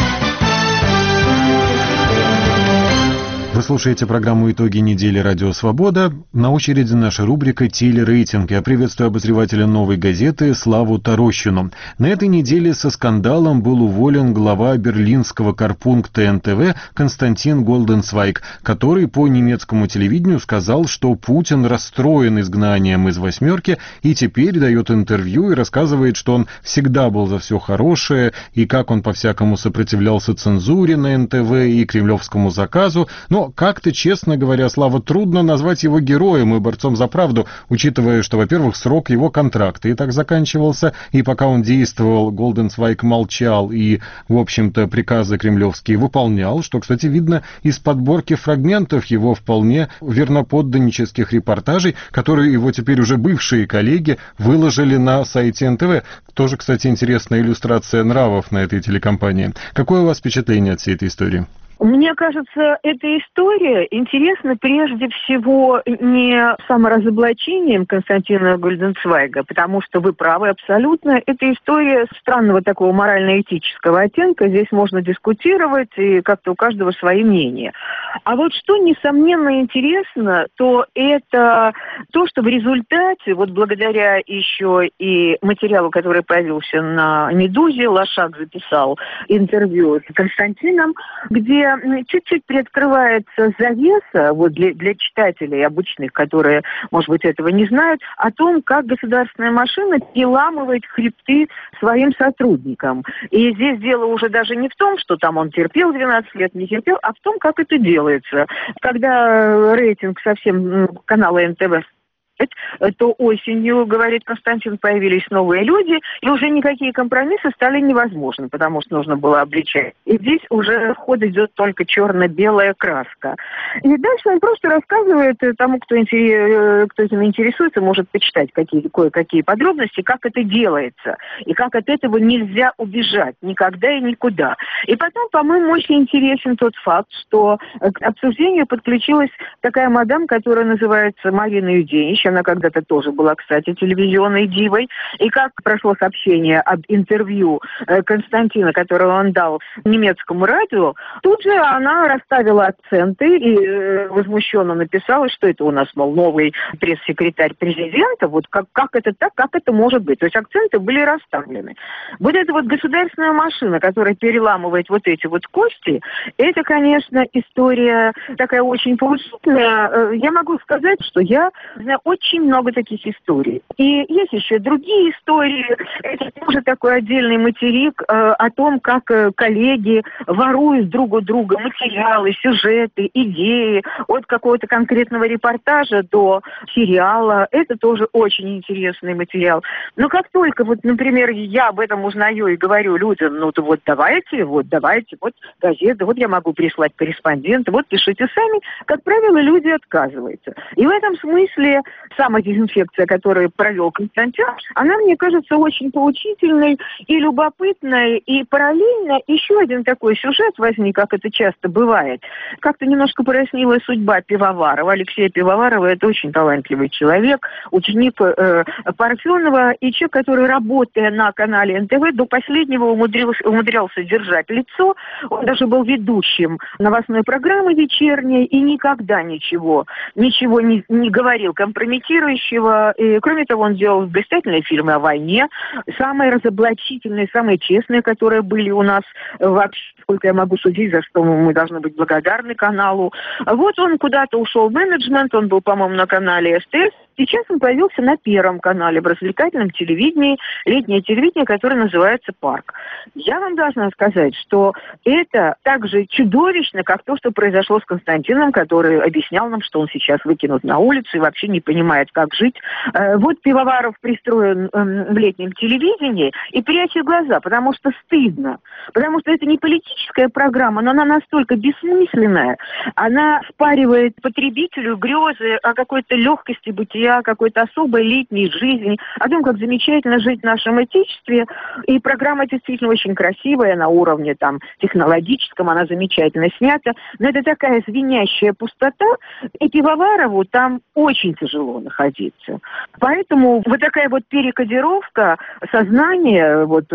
Вы слушаете программу «Итоги недели. Радио Свобода». На очереди наша рубрика «Телерейтинг». Я приветствую обозревателя «Новой газеты» Славу Тарощину. На этой неделе со скандалом был уволен глава берлинского корпункта эн тэ вэ Константин Голденцвайг, который по немецкому телевидению сказал, что Путин расстроен изгнанием из «восьмерки» и теперь дает интервью и рассказывает, что он всегда был за все хорошее и как он по-всякому сопротивлялся цензуре на эн тэ вэ и кремлевскому заказу. Но как-то, честно говоря, Слава, трудно назвать его героем и борцом за правду, учитывая, что, во-первых, срок его контракта и так заканчивался, и пока он действовал, Голденцвайг молчал и, в общем-то, приказы кремлевские выполнял, что, кстати, видно из подборки фрагментов его вполне верноподданнических репортажей, которые его теперь уже бывшие коллеги выложили на сайте эн тэ вэ. Тоже, кстати, интересная иллюстрация нравов на этой телекомпании. Какое у вас впечатление от всей этой истории? Мне кажется, эта история интересна прежде всего не саморазоблачением Константина Голденцвайга, потому что вы правы абсолютно. Это история странного такого морально-этического оттенка. Здесь можно дискутировать, и как-то у каждого свои мнения. А вот что, несомненно, интересно, то это то, что в результате, вот благодаря еще и материалу, который появился на «Медузе», Лошак записал интервью с Константином, где чуть-чуть приоткрывается завеса вот для, для читателей обычных, которые, может быть, этого не знают, о том, как государственная машина переламывает хребты своим сотрудникам. И здесь дело уже даже не в том, что там он терпел двенадцать лет, не терпел, а в том, как это делается. Когда рейтинг совсем канала эн тэ вэ, то осенью, говорит Константин, появились новые люди, и уже никакие компромиссы стали невозможны, потому что нужно было обличать. И здесь уже в ход идет только черно-белая краска. И дальше он просто рассказывает тому, кто, интерес, кто этим интересуется, может почитать какие, кое-какие подробности, как это делается, и как от этого нельзя убежать никогда и никуда. И потом, по-моему, очень интересен тот факт, что к обсуждению подключилась такая мадам, которая называется Марина Юденич, Ильич, она когда-то тоже была, кстати, телевизионной дивой. И как прошло сообщение об интервью Константина, которое он дал немецкому радио, тут же она расставила акценты и возмущенно написала, что это у нас, мол, новый пресс-секретарь президента. Вот как, как это так, как это может быть? То есть акценты были расставлены. Вот эта вот государственная машина, которая переламывает вот эти вот кости, это, конечно, история такая очень поучительная. Я могу сказать, что я знаю очень много таких историй. И есть еще другие истории. Это тоже такой отдельный материк э, о том, как э, коллеги воруют друг у друга материалы, сюжеты, идеи от какого-то конкретного репортажа до сериала. Это тоже очень интересный материал. Но как только, вот, например, я об этом узнаю и говорю людям, ну, то вот давайте, вот давайте, вот газеты, вот я могу прислать корреспондента, вот пишите сами, как правило, люди отказываются. И в этом смысле самодезинфекция, которую провел Константин, она, мне кажется, очень поучительной и любопытной, и параллельно еще один такой сюжет возник, как это часто бывает. Как-то немножко прояснилась судьба Пивоварова. Алексея Пивоварова — это очень талантливый человек, ученик э, Парфенова, и человек, который, работая на канале эн тэ вэ, до последнего умудрился, умудрялся держать лицо. Он даже был ведущим новостной программы вечерней и никогда ничего, ничего не, не говорил компрометирующего. И, кроме того, он делал блистательные фильмы о войне, самые разоблачительные, самые честные, которые были у нас вообще, сколько я могу судить, за что мы должны быть благодарны каналу. Вот он куда-то ушел в менеджмент, он был, по-моему, на канале эс тэ эс. Сейчас он появился на Первом канале в развлекательном телевидении, летнее телевидение, которое называется «Парк». Я вам должна сказать, что это так же чудовищно, как то, что произошло с Константином, который объяснял нам, что он сейчас выкинут на улицу и вообще не понимает, как жить. Вот Пивоваров пристроен в летнем телевидении и прячет глаза, потому что стыдно. Потому что это не политическая программа, но она настолько бессмысленная. Она впаривает потребителю грезы о какой-то легкости бытия, о какой-то особой летней жизни, о том, как замечательно жить в нашем Отечестве. И программа действительно очень красивая на уровне там технологическом, она замечательно снята. Но это такая звенящая пустота, и Пивоварову там очень тяжело находиться. Поэтому вот такая вот перекодировка сознания, вот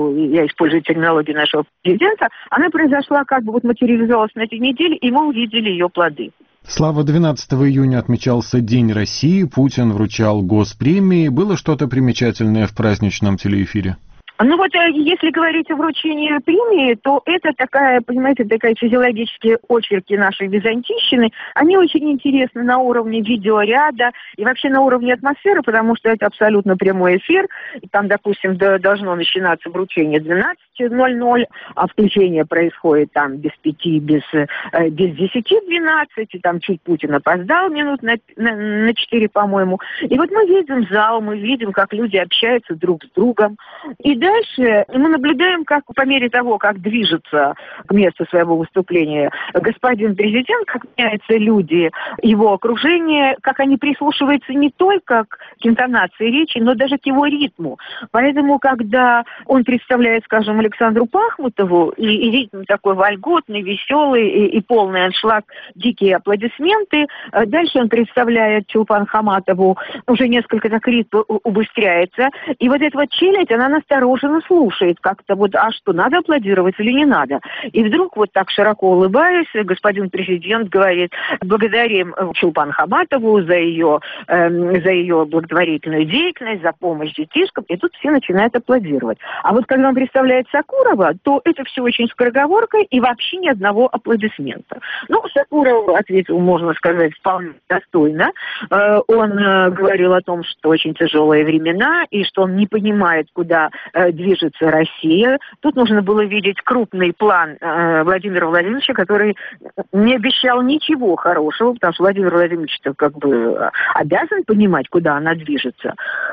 я использую терминологию нашего президента, она произошла, как бы вот материализовалась на этой неделе, и мы увидели ее плоды. Слава, двенадцатого июня отмечался День России, Путин вручал госпремии. Было что-то примечательное в праздничном телеэфире? Ну вот, если говорить о вручении премии, то это такая, понимаете, такая физиологические очерки нашей византийщины. Они очень интересны на уровне видеоряда и вообще на уровне атмосферы, потому что это абсолютно прямой эфир. И там, допустим, должно начинаться вручение двенадцать ноль ноль, а включение происходит там без пяти, без, без десяти двенадцать, и там чуть Путин опоздал минут на, на, на четыре, по-моему. И вот мы видим зал, мы видим, как люди общаются друг с другом. И дальше мы наблюдаем, как по мере того, как движется к месту своего выступления господин президент, как меняются люди, его окружение, как они прислушиваются не только к интонации речи, но даже к его ритму. Поэтому, когда он представляет, скажем, Александру Пахмутову, и, и ритм такой вольготный, веселый и, и полный аншлаг, дикие аплодисменты, дальше он представляет Чулпан Хаматову, уже несколько так ритм убыстряется, и вот эта вот челядь, она настороженно слушает как-то вот, а что, надо аплодировать или не надо? И вдруг вот так широко улыбаясь, господин президент говорит: благодарим Чулпан Хаматову за ее, э, за ее благотворительную деятельность, за помощь детишкам, и тут все начинают аплодировать. А вот когда он представляет Сакурова, то это все очень скороговоркой и вообще ни одного аплодисмента. Ну, Сакуров ответил, можно сказать, вполне достойно. Э, он э, говорил о том, что очень тяжелые времена, и что он не понимает, куда э, движется Россия. Тут нужно было видеть крупный план э, Владимира Владимировича, который не обещал ничего хорошего, потому что Владимир Владимирович как бы обязан понимать, куда она движется.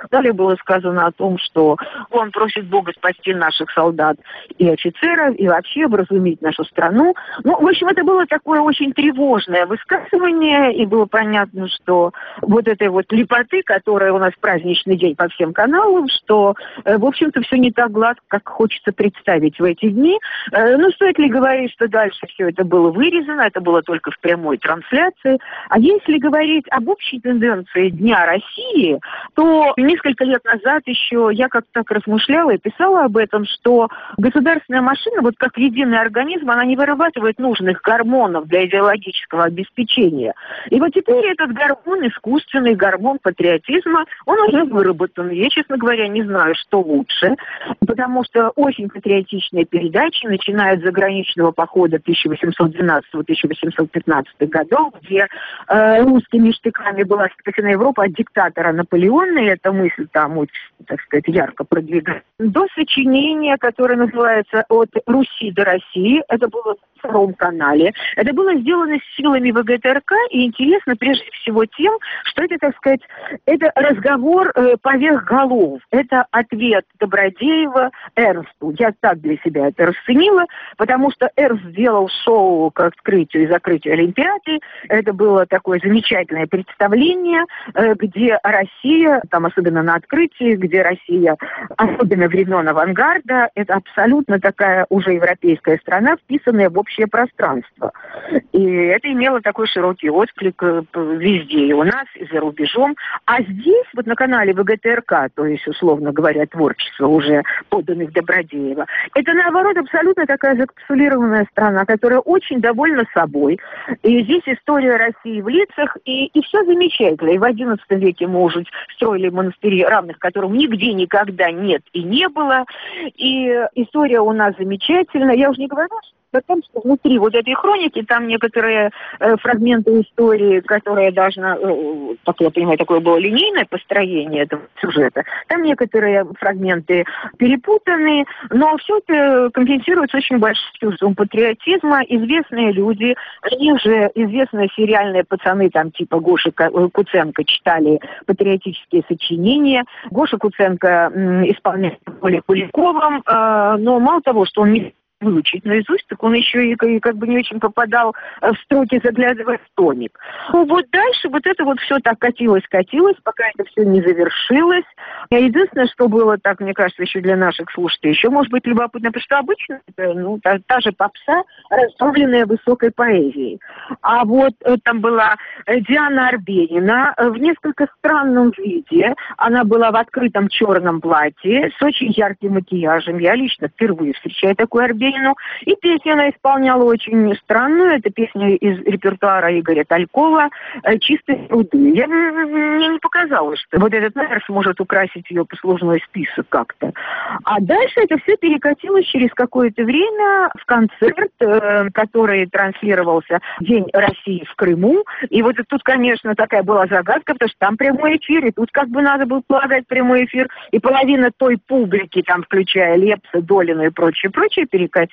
Далее было сказано о том, что он просит Бога спасти наших солдат и офицеров, и вообще образумить нашу страну. Ну, в общем, это было такое очень тревожное высказывание, и было понятно, что вот этой вот лепоты, которая у нас в праздничный день по всем каналам, что, в общем-то, все не так гладко, как хочется представить в эти дни. Ну, стоит ли говорить, что дальше все это было вырезано, это было только в прямой трансляции. А если говорить об общей тенденции Дня России, то несколько лет назад еще я как-то так размышляла и писала об этом, что государственная машина, вот как единый организм, она не вырабатывает нужных гормонов для идеологического обеспечения. И вот теперь этот гормон, искусственный гормон патриотизма, он уже выработан. Я, честно говоря, не знаю, что лучше, потому что очень патриотичные передачи, начиная от заграничного похода тысяча восемьсот двенадцатого — тысяча восемьсот пятнадцатого годов, где э, русскими штыками была спасена Европа от диктатора Наполеона, и эта мысль там очень, так сказать, ярко продвигается, до сочинения, которое называется «От Руси до России». Это было на втором канале. Это было сделано силами ВГТРК, и интересно прежде всего тем, что это, так сказать, это разговор э, поверх голов. Это ответ Добродеева Эрнсту. Я так для себя это расценила, потому что Эрнст сделал шоу к открытию и закрытию Олимпиады. Это было такое замечательное представление, э, где Россия, там особенно на открытии, где Россия, особенно времен авангарда, это абсолютно такая уже европейская страна, вписанная в общее пространство. И это имело такой широкий отклик везде, и у нас, и за рубежом. А здесь, вот на канале ВГТРК, то есть, условно говоря, творчество уже подданных Добродеева, это, наоборот, абсолютно такая закапсулированная страна, которая очень довольна собой. И здесь история России в лицах, и, и все замечательно. И в одиннадцатом веке мы уже строили монастыри, равных которым нигде никогда нет и не было. И история у нас замечательная. Я уже не говорю о том, что внутри вот этой хроники там некоторые э, фрагменты истории, которые должна, э, так я понимаю, такое было линейное построение этого сюжета, там некоторые фрагменты перепутаны, но все это компенсируется очень большим чувством патриотизма. Известные люди, они же известные сериальные пацаны, там типа Гоши Куценко, читали патриотические сочинения. Гоша Куценко м, исполняет Коля Куликовым, э, но мало того, что он не выучить наизусть, так он еще и, и как бы не очень попадал в строки, заглядывая в томик. Ну вот дальше вот это вот все так катилось-катилось, пока это все не завершилось. Единственное, что было так, мне кажется, еще для наших слушателей, еще может быть любопытно, потому что обычно это, ну, та, та же попса, разбавленная высокой поэзией. А вот э, там была Диана Арбенина в несколько странном виде. Она была в открытом черном платье с очень ярким макияжем. Я лично впервые встречаю такую Арбенину. И песню она исполняла очень странную. Это песня из репертуара Игоря Талькова «Чистые пруды». Я, мне не показалось, что вот этот номер сможет украсить ее послужной список как-то. А дальше это все перекатилось через какое-то время в концерт, э, который транслировался «День России в Крыму». И вот тут, конечно, такая была загадка, потому что там прямой эфир, и тут как бы надо было полагать прямой эфир. И половина той публики, там, включая Лепса, Долину и прочее, прочее, перекатилась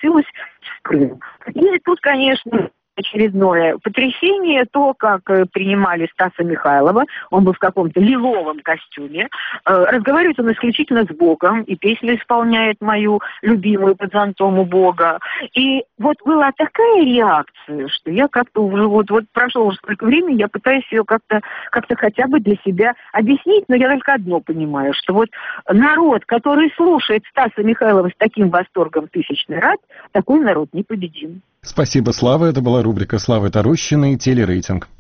в Крым. И тут, конечно, очередное потрясение, то, как принимали Стаса Михайлова, он был в каком-то лиловом костюме, разговаривает он исключительно с Богом, и песню исполняет мою любимую «Под зонтом у Бога». И вот была такая реакция, что я как-то уже, вот, вот прошло уже столько времени, я пытаюсь ее как-то, как-то хотя бы для себя объяснить, но я только одно понимаю, что вот народ, который слушает Стаса Михайлова с таким восторгом тысячный раз, такой народ непобедим. Спасибо, Слава. Это была рубрика Славы Тарущиной «Телерейтинг».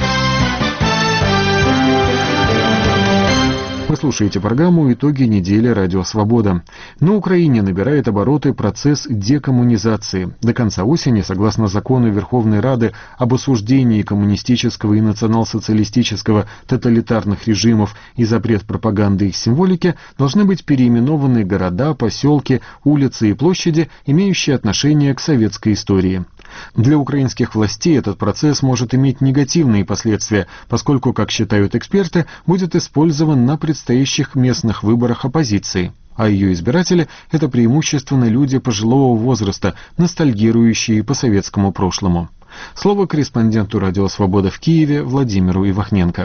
Вы слушаете программу «Итоги недели. Радио Свобода». На Украине набирает обороты процесс декоммунизации. До конца осени, согласно закону Верховной Рады об осуждении коммунистического и национал-социалистического тоталитарных режимов и запрет пропаганды их символики, должны быть переименованы города, поселки, улицы и площади, имеющие отношение к советской истории. Для украинских властей этот процесс может иметь негативные последствия, поскольку, как считают эксперты, будет использован на предстоящих местных выборах оппозиции. А ее избиратели – это преимущественно люди пожилого возраста, ностальгирующие по советскому прошлому. Слово корреспонденту «Радио Свобода» в Киеве Владимиру Ивахненко.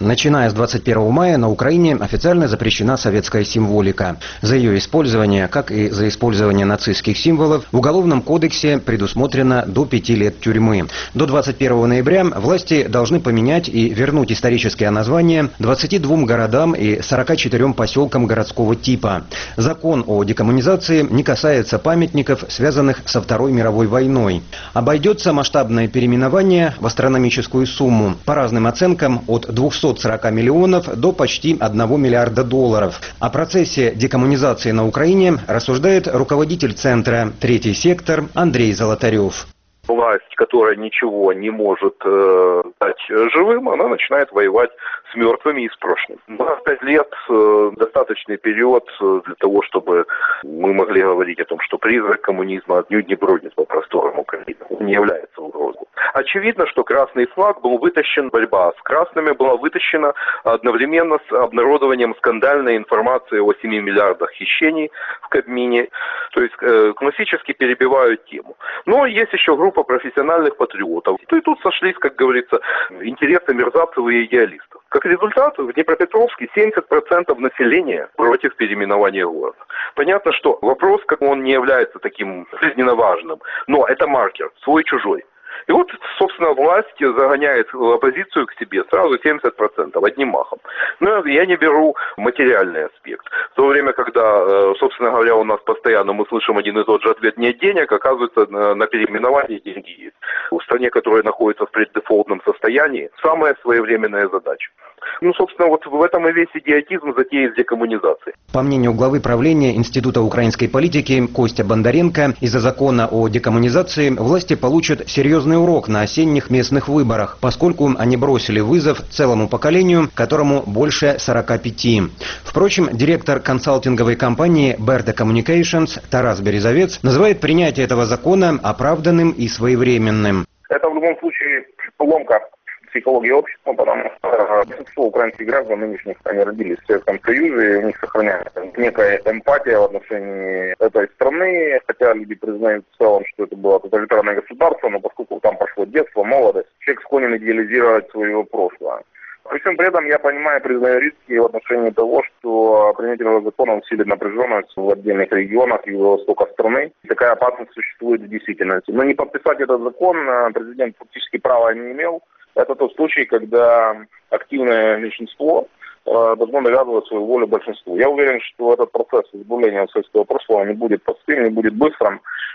Начиная с двадцать первого мая на Украине официально запрещена советская символика. За ее использование, как и за использование нацистских символов, в Уголовном кодексе предусмотрено до пяти лет тюрьмы. До двадцать первого ноября власти должны поменять и вернуть историческое название двадцати двум городам и сорока четырем поселкам городского типа. Закон о декоммунизации не касается памятников, связанных со Второй мировой войной. Обойдется масштабное переименование в астрономическую сумму. По разным оценкам, от двухсот сорока миллионов до почти одного миллиарда долларов. О процессе декоммунизации на Украине рассуждает руководитель центра «Третий сектор» Андрей Золотарев. Власть, которая ничего не может э, дать живым, она начинает воевать с мертвыми и с прошлым. двадцать пять лет э, достаточный период для того, чтобы мы могли говорить о том, что призрак коммунизма отнюдь не бродит по просторам Украины. Он не является угрозой. Очевидно, что красный флаг был вытащен, борьба с красными была вытащена одновременно с обнародованием скандальной информации о семи миллиардах хищений в Кабмине. То есть э, классически перебивают тему. Но есть еще группа профессиональных патриотов. И тут сошлись, как говорится, интересы мерзавцев и идеалистов. Как результат, в Днепропетровске семьдесят процентов населения против переименования города. Понятно, что вопрос, как он не является таким жизненно важным, но это маркер, свой-чужой. И вот, собственно, власть загоняет оппозицию к себе сразу семьдесят процентов одним махом. Но я не беру материальный аспект. В то время, когда, собственно говоря, у нас постоянно мы слышим один и тот же ответ: нет денег, оказывается, на, на переименование деньги есть. В стране, которая находится в преддефолтном состоянии, самая своевременная задача. Ну, собственно, вот в этом и весь идиотизм затеи с декоммунизацией. По мнению главы правления Института украинской политики Костя Бондаренко, из-за закона о декоммунизации власти получат серьезный урок на осенних местных выборах, поскольку они бросили вызов целому поколению, которому больше сорока пяти. Впрочем, директор консалтинговой компании Berta Communications Тарас Березовец называет принятие этого закона оправданным и своевременным. Это в любом случае поломка психологии общества, потому что большинство украинских граждан нынешних, они родились в Советском Союзе, и у них сохраняется некая эмпатия в отношении этой страны, хотя люди признают в целом, что это было тоталитарное государство, но поскольку там прошло детство, молодость, человек склонен идеализировать свое прошлое. При всем при этом я понимаю и признаю риски в отношении того, что принятие этого закона усилит напряженность в отдельных регионах юго-востока страны. Такая опасность существует в действительности. Но не подписать этот закон президент фактически права не имел. Это тот случай, когда активное меньшинство э, должно навязывать свою волю большинству. Я уверен, что этот процесс избавления от советского прошлого не будет простым, не будет быстрым,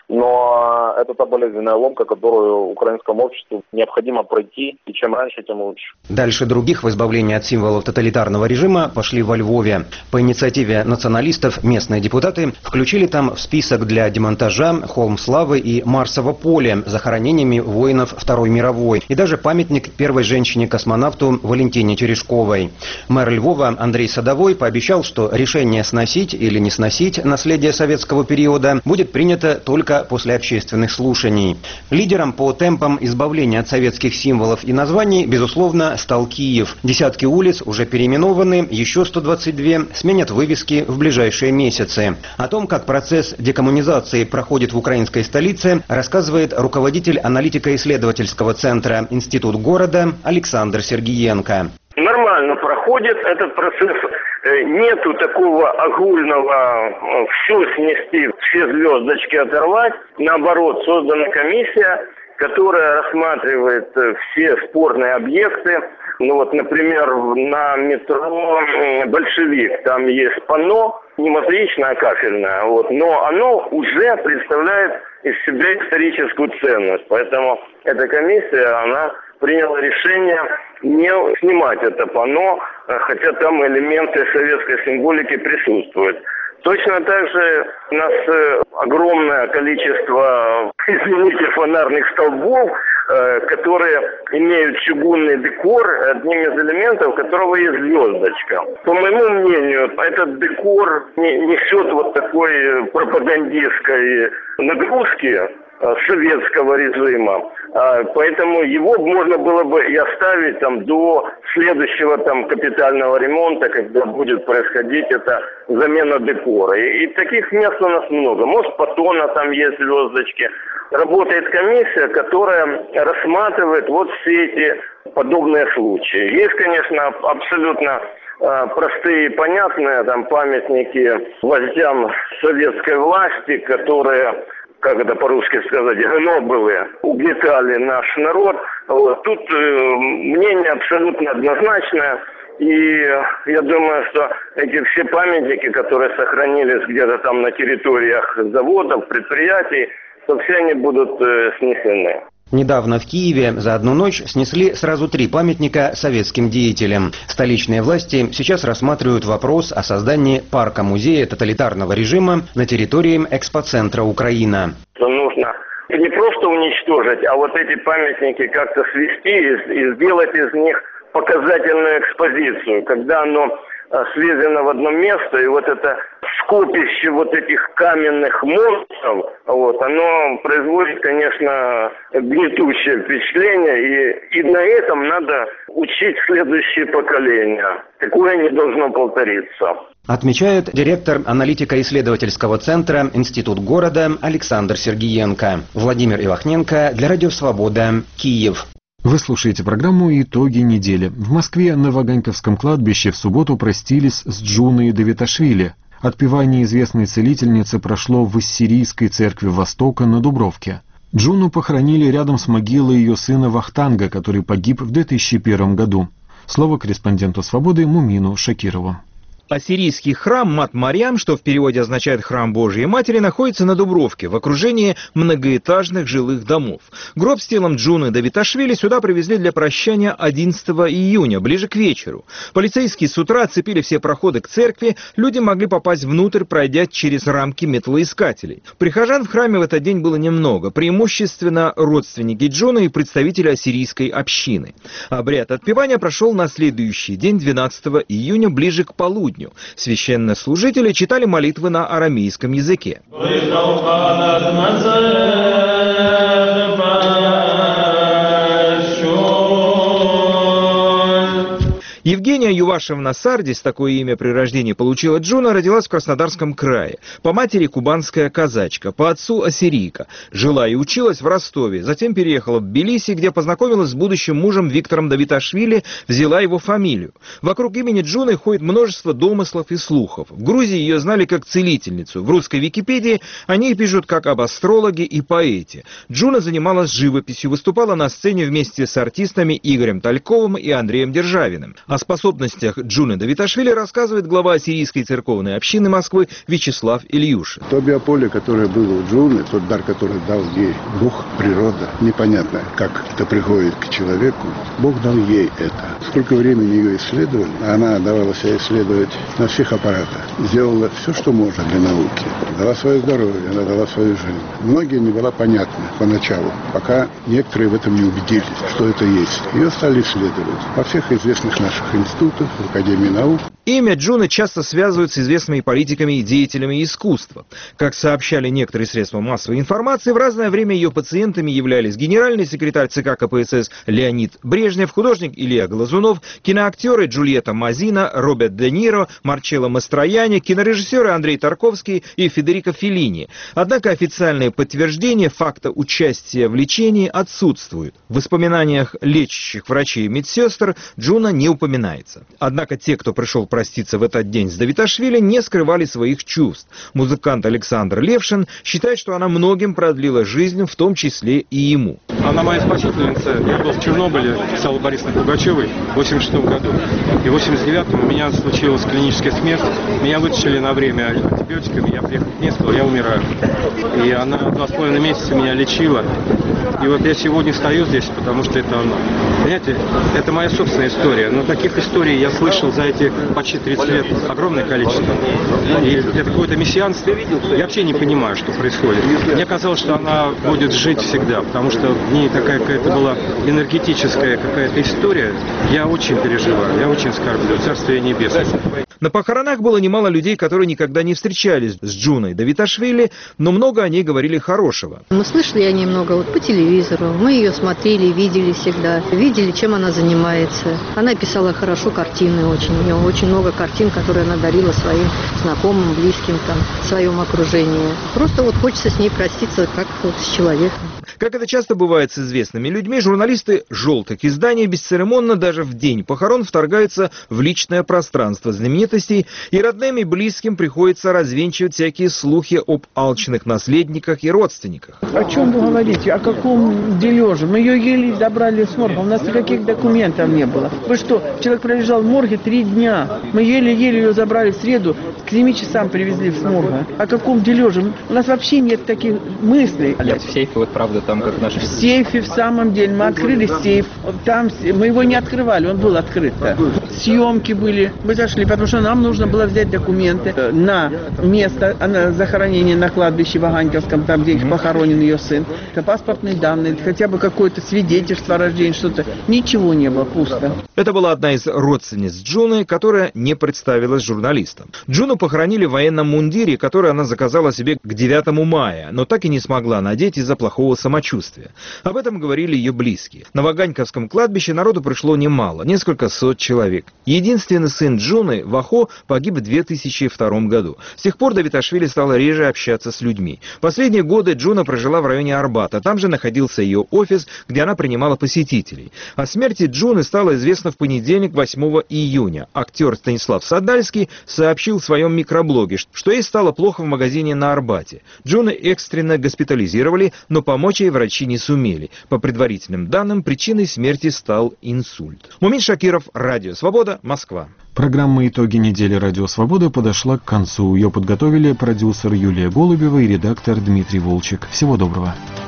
но это та болезненная ломка, которую украинскому обществу необходимо пройти, и чем раньше, тем лучше. Дальше других в избавлении от символов тоталитарного режима пошли во Львове. По инициативе националистов местные депутаты включили там в список для демонтажа холм славы и Марсово поле с захоронениями воинов Второй мировой, и даже памятник первой женщине-космонавту Валентине Терешковой. Мэр Львова Андрей Садовой пообещал, что решение сносить или не сносить наследие советского периода будет принято только после общественных слушаний. Лидером по темпам избавления от советских символов и названий, безусловно, стал Киев. Десятки улиц уже переименованы, еще сто двадцать две сменят вывески в ближайшие месяцы. О том, как процесс декоммунизации проходит в украинской столице, рассказывает руководитель аналитико-исследовательского центра «Институт города» Александр Сергиенко. Нормально проходит этот процесс. Нету такого огульного все снести, все звездочки оторвать. Наоборот, создана комиссия, которая рассматривает все спорные объекты. Ну вот, например, на метро «Большевик» там есть панно, не матричное, а кафельное, вот, но оно уже представляет из себя историческую ценность. Поэтому эта комиссия, она приняла решение не снимать это панно, хотя там элементы советской символики присутствуют. Точно так же у нас огромное количество, извините, фонарных столбов, которые имеют чугунный декор, одним из элементов которого есть звездочка. По моему мнению, этот декор несет вот такой пропагандистской нагрузки, советского режима. Поэтому его можно было бы и оставить там до следующего там капитального ремонта, когда будет происходить эта замена декора. И, и таких мест у нас много. Мост Паттона, там есть звездочки. Работает комиссия, которая рассматривает вот все эти подобные случаи. Есть, конечно, абсолютно э, простые и понятные там памятники вождям советской власти, которые, как это по-русски сказать, гнобылы, угнетали наш народ. Вот. Тут э, мнение абсолютно однозначное. И я думаю, что эти все памятники, которые сохранились где-то там на территориях заводов, предприятий, то все они будут э, снесены. Недавно в Киеве за одну ночь снесли сразу три памятника советским деятелям. Столичные власти сейчас рассматривают вопрос о создании парка-музея тоталитарного режима на территории экспоцентра «Украина». Нужно не просто уничтожить, а вот эти памятники как-то свести и, и сделать из них показательную экспозицию, когда оно сведено в одно место, и вот это скопище вот этих каменных монстров, вот, оно производит, конечно, гнетущее впечатление, и, и на этом надо учить следующее поколение. Такое не должно повториться. Отмечает директор аналитико-исследовательского центра «Институт города» Александр Сергиенко. Владимир Ивахненко для Радио Свобода, Киев. Вы слушаете программу «Итоги недели». В Москве на Ваганьковском кладбище в субботу простились с Джуной Давиташвили. Отпевание известной целительницы прошло в Иссирийской церкви Востока на Дубровке. Джуну похоронили рядом с могилой ее сына Вахтанга, который погиб в две тысячи первом году. Слово корреспонденту «Свободы» Мумину Шакирову. Ассирийский храм Мат-Марьям, что в переводе означает «храм Божией Матери», находится на Дубровке, в окружении многоэтажных жилых домов. Гроб с телом Джуны Давиташвили сюда привезли для прощания одиннадцатого июня, ближе к вечеру. Полицейские с утра оцепили все проходы к церкви, люди могли попасть внутрь, пройдя через рамки металлоискателей. Прихожан в храме в этот день было немного, преимущественно родственники Джуны и представители ассирийской общины. Обряд отпевания прошел на следующий день, двенадцатого июня, ближе к полудню. Священнослужители читали молитвы на арамейском языке. Евгения Ювашевна Сардис, такое имя при рождении получила Джуна, родилась в Краснодарском крае. По матери кубанская казачка, по отцу ассирийка. Жила и училась в Ростове, затем переехала в Тбилиси, где познакомилась с будущим мужем Виктором Давиташвили, взяла его фамилию. Вокруг имени Джуны ходит множество домыслов и слухов. В Грузии ее знали как целительницу. В русской Википедии о ней пишут как об астрологе и поэте. Джуна занималась живописью, выступала на сцене вместе с артистами Игорем Тальковым и Андреем Державиным. О способностях Джуны Давиташвили рассказывает глава ассирийской церковной общины Москвы Вячеслав Ильюшин. То биополе, которое было у Джуны, тот дар, который дал ей Бог, природа, непонятно, как это приходит к человеку, Бог дал ей это. Сколько времени ее исследовали, она давала себя исследовать на всех аппаратах, сделала все, что можно для науки. Дала свое здоровье, она дала свою жизнь. Многие не было понятно поначалу, пока некоторые в этом не убедились, что это есть. Ее стали исследовать во всех известных наших институтах, в Академии наук. Имя Джуны часто связывают с известными политиками и деятелями искусства. Как сообщали некоторые средства массовой информации, в разное время ее пациентами являлись генеральный секретарь ЦК КПСС Леонид Брежнев, художник Илья Глазунов, киноактеры Джульетта Мазина, Роберт Де Ниро, Марчелло Мастроянни, кинорежиссеры Андрей Тарковский и Федерико Феллини. Однако официальное подтверждение факта участия в лечении отсутствует. В воспоминаниях лечащих врачей и медсестер Джуна не упоминается. Однако те, кто пришел проститься в этот день с Давиташвили, не скрывали своих чувств. Музыкант Александр Левшин считает, что она многим продлила жизнь, в том числе и ему. Она моя спасительница. Я был в Чернобыле с Аллой Борисовной Пугачевой в восемьдесят шестом году. И в восемьдесят девятом у меня случилась клиническая смерть. Меня вытащили на время антибиотиками. Я приехал к ней, сказал, я умираю. И она два с половиной месяца меня лечила. И вот я сегодня стою здесь, потому что это она. Понимаете, это моя собственная история, но таких историй я слышал за эти почти тридцать лет огромное количество. И это какое-то мессианство. Я вообще не понимаю, что происходит. Мне казалось, что она будет жить всегда, потому что в ней такая какая-то была энергетическая какая-то история. Я очень переживаю, я очень скорблю. Царствие небесное. На похоронах было немало людей, которые никогда не встречались с Джуной Давиташвили, но много о ней говорили хорошего. Мы слышали о ней много вот по телевизору, мы ее смотрели, видели всегда, видели, чем она занимается. Она писала хорошо картины очень, у нее очень много картин, которые она дарила своим знакомым, близким, там, в своем окружении. Просто вот хочется с ней проститься, как вот с человеком. Как это часто бывает с известными людьми, журналисты желтых изданий бесцеремонно даже в день похорон вторгаются в личное пространство знаменитостей, и родным и близким приходится развенчивать всякие слухи об алчных наследниках и родственниках. О чем вы говорите? О каком дележе? Мы ее еле забрали с морга, у нас никаких документов не было. Вы что, человек пролежал в морге три дня. Мы еле-еле ее забрали в среду, к семи часам привезли с морга. О каком дележе? У нас вообще нет таких мыслей. Нет, в сейфе вот правда там как наши... В сейфе в самом деле. Мы открыли сейф. Там мы его не открывали, он был открыт-то. Съемки были. Мы зашли, потому что нам нужно было взять документы на место на захоронения на кладбище Ваганьковском, там, где их похоронен ее сын. Это паспортные данные, хотя бы какое-то свидетельство о рождении, что-то. Ничего не было, пусто. Это была одна из родственниц Джуны, которая не представилась журналистам. Джуну похоронили в военном мундире, который она заказала себе к девятому мая, но так и не смогла надеть из-за плохого самочувствия. Об этом говорили ее близкие. На Ваганьковском кладбище народу пришло немало, несколько сот человек. Единственный сын Джуны, Вахо, погиб в две тысячи втором году. С тех пор Давиташвили стала реже общаться с людьми. Последние годы Джуна прожила в районе Арбата, там же находился ее офис, где она принимала посетителей. О смерти Джуны стало известно в понедельник, восьмого июня. Актер Станислав Садальский сообщил в своем микроблоге, что ей стало плохо в магазине на Арбате. Джуну экстренно госпитализировали, но помочь ей врачи не сумели. По предварительным данным, причиной смерти стал инсульт. Мумин Шакиров, Радио Свобода, Москва. Программа «Итоги недели Радио Свобода» подошла к концу. Ее подготовили продюсер Юлия Голубева и редактор Дмитрий Волчек. Всего доброго.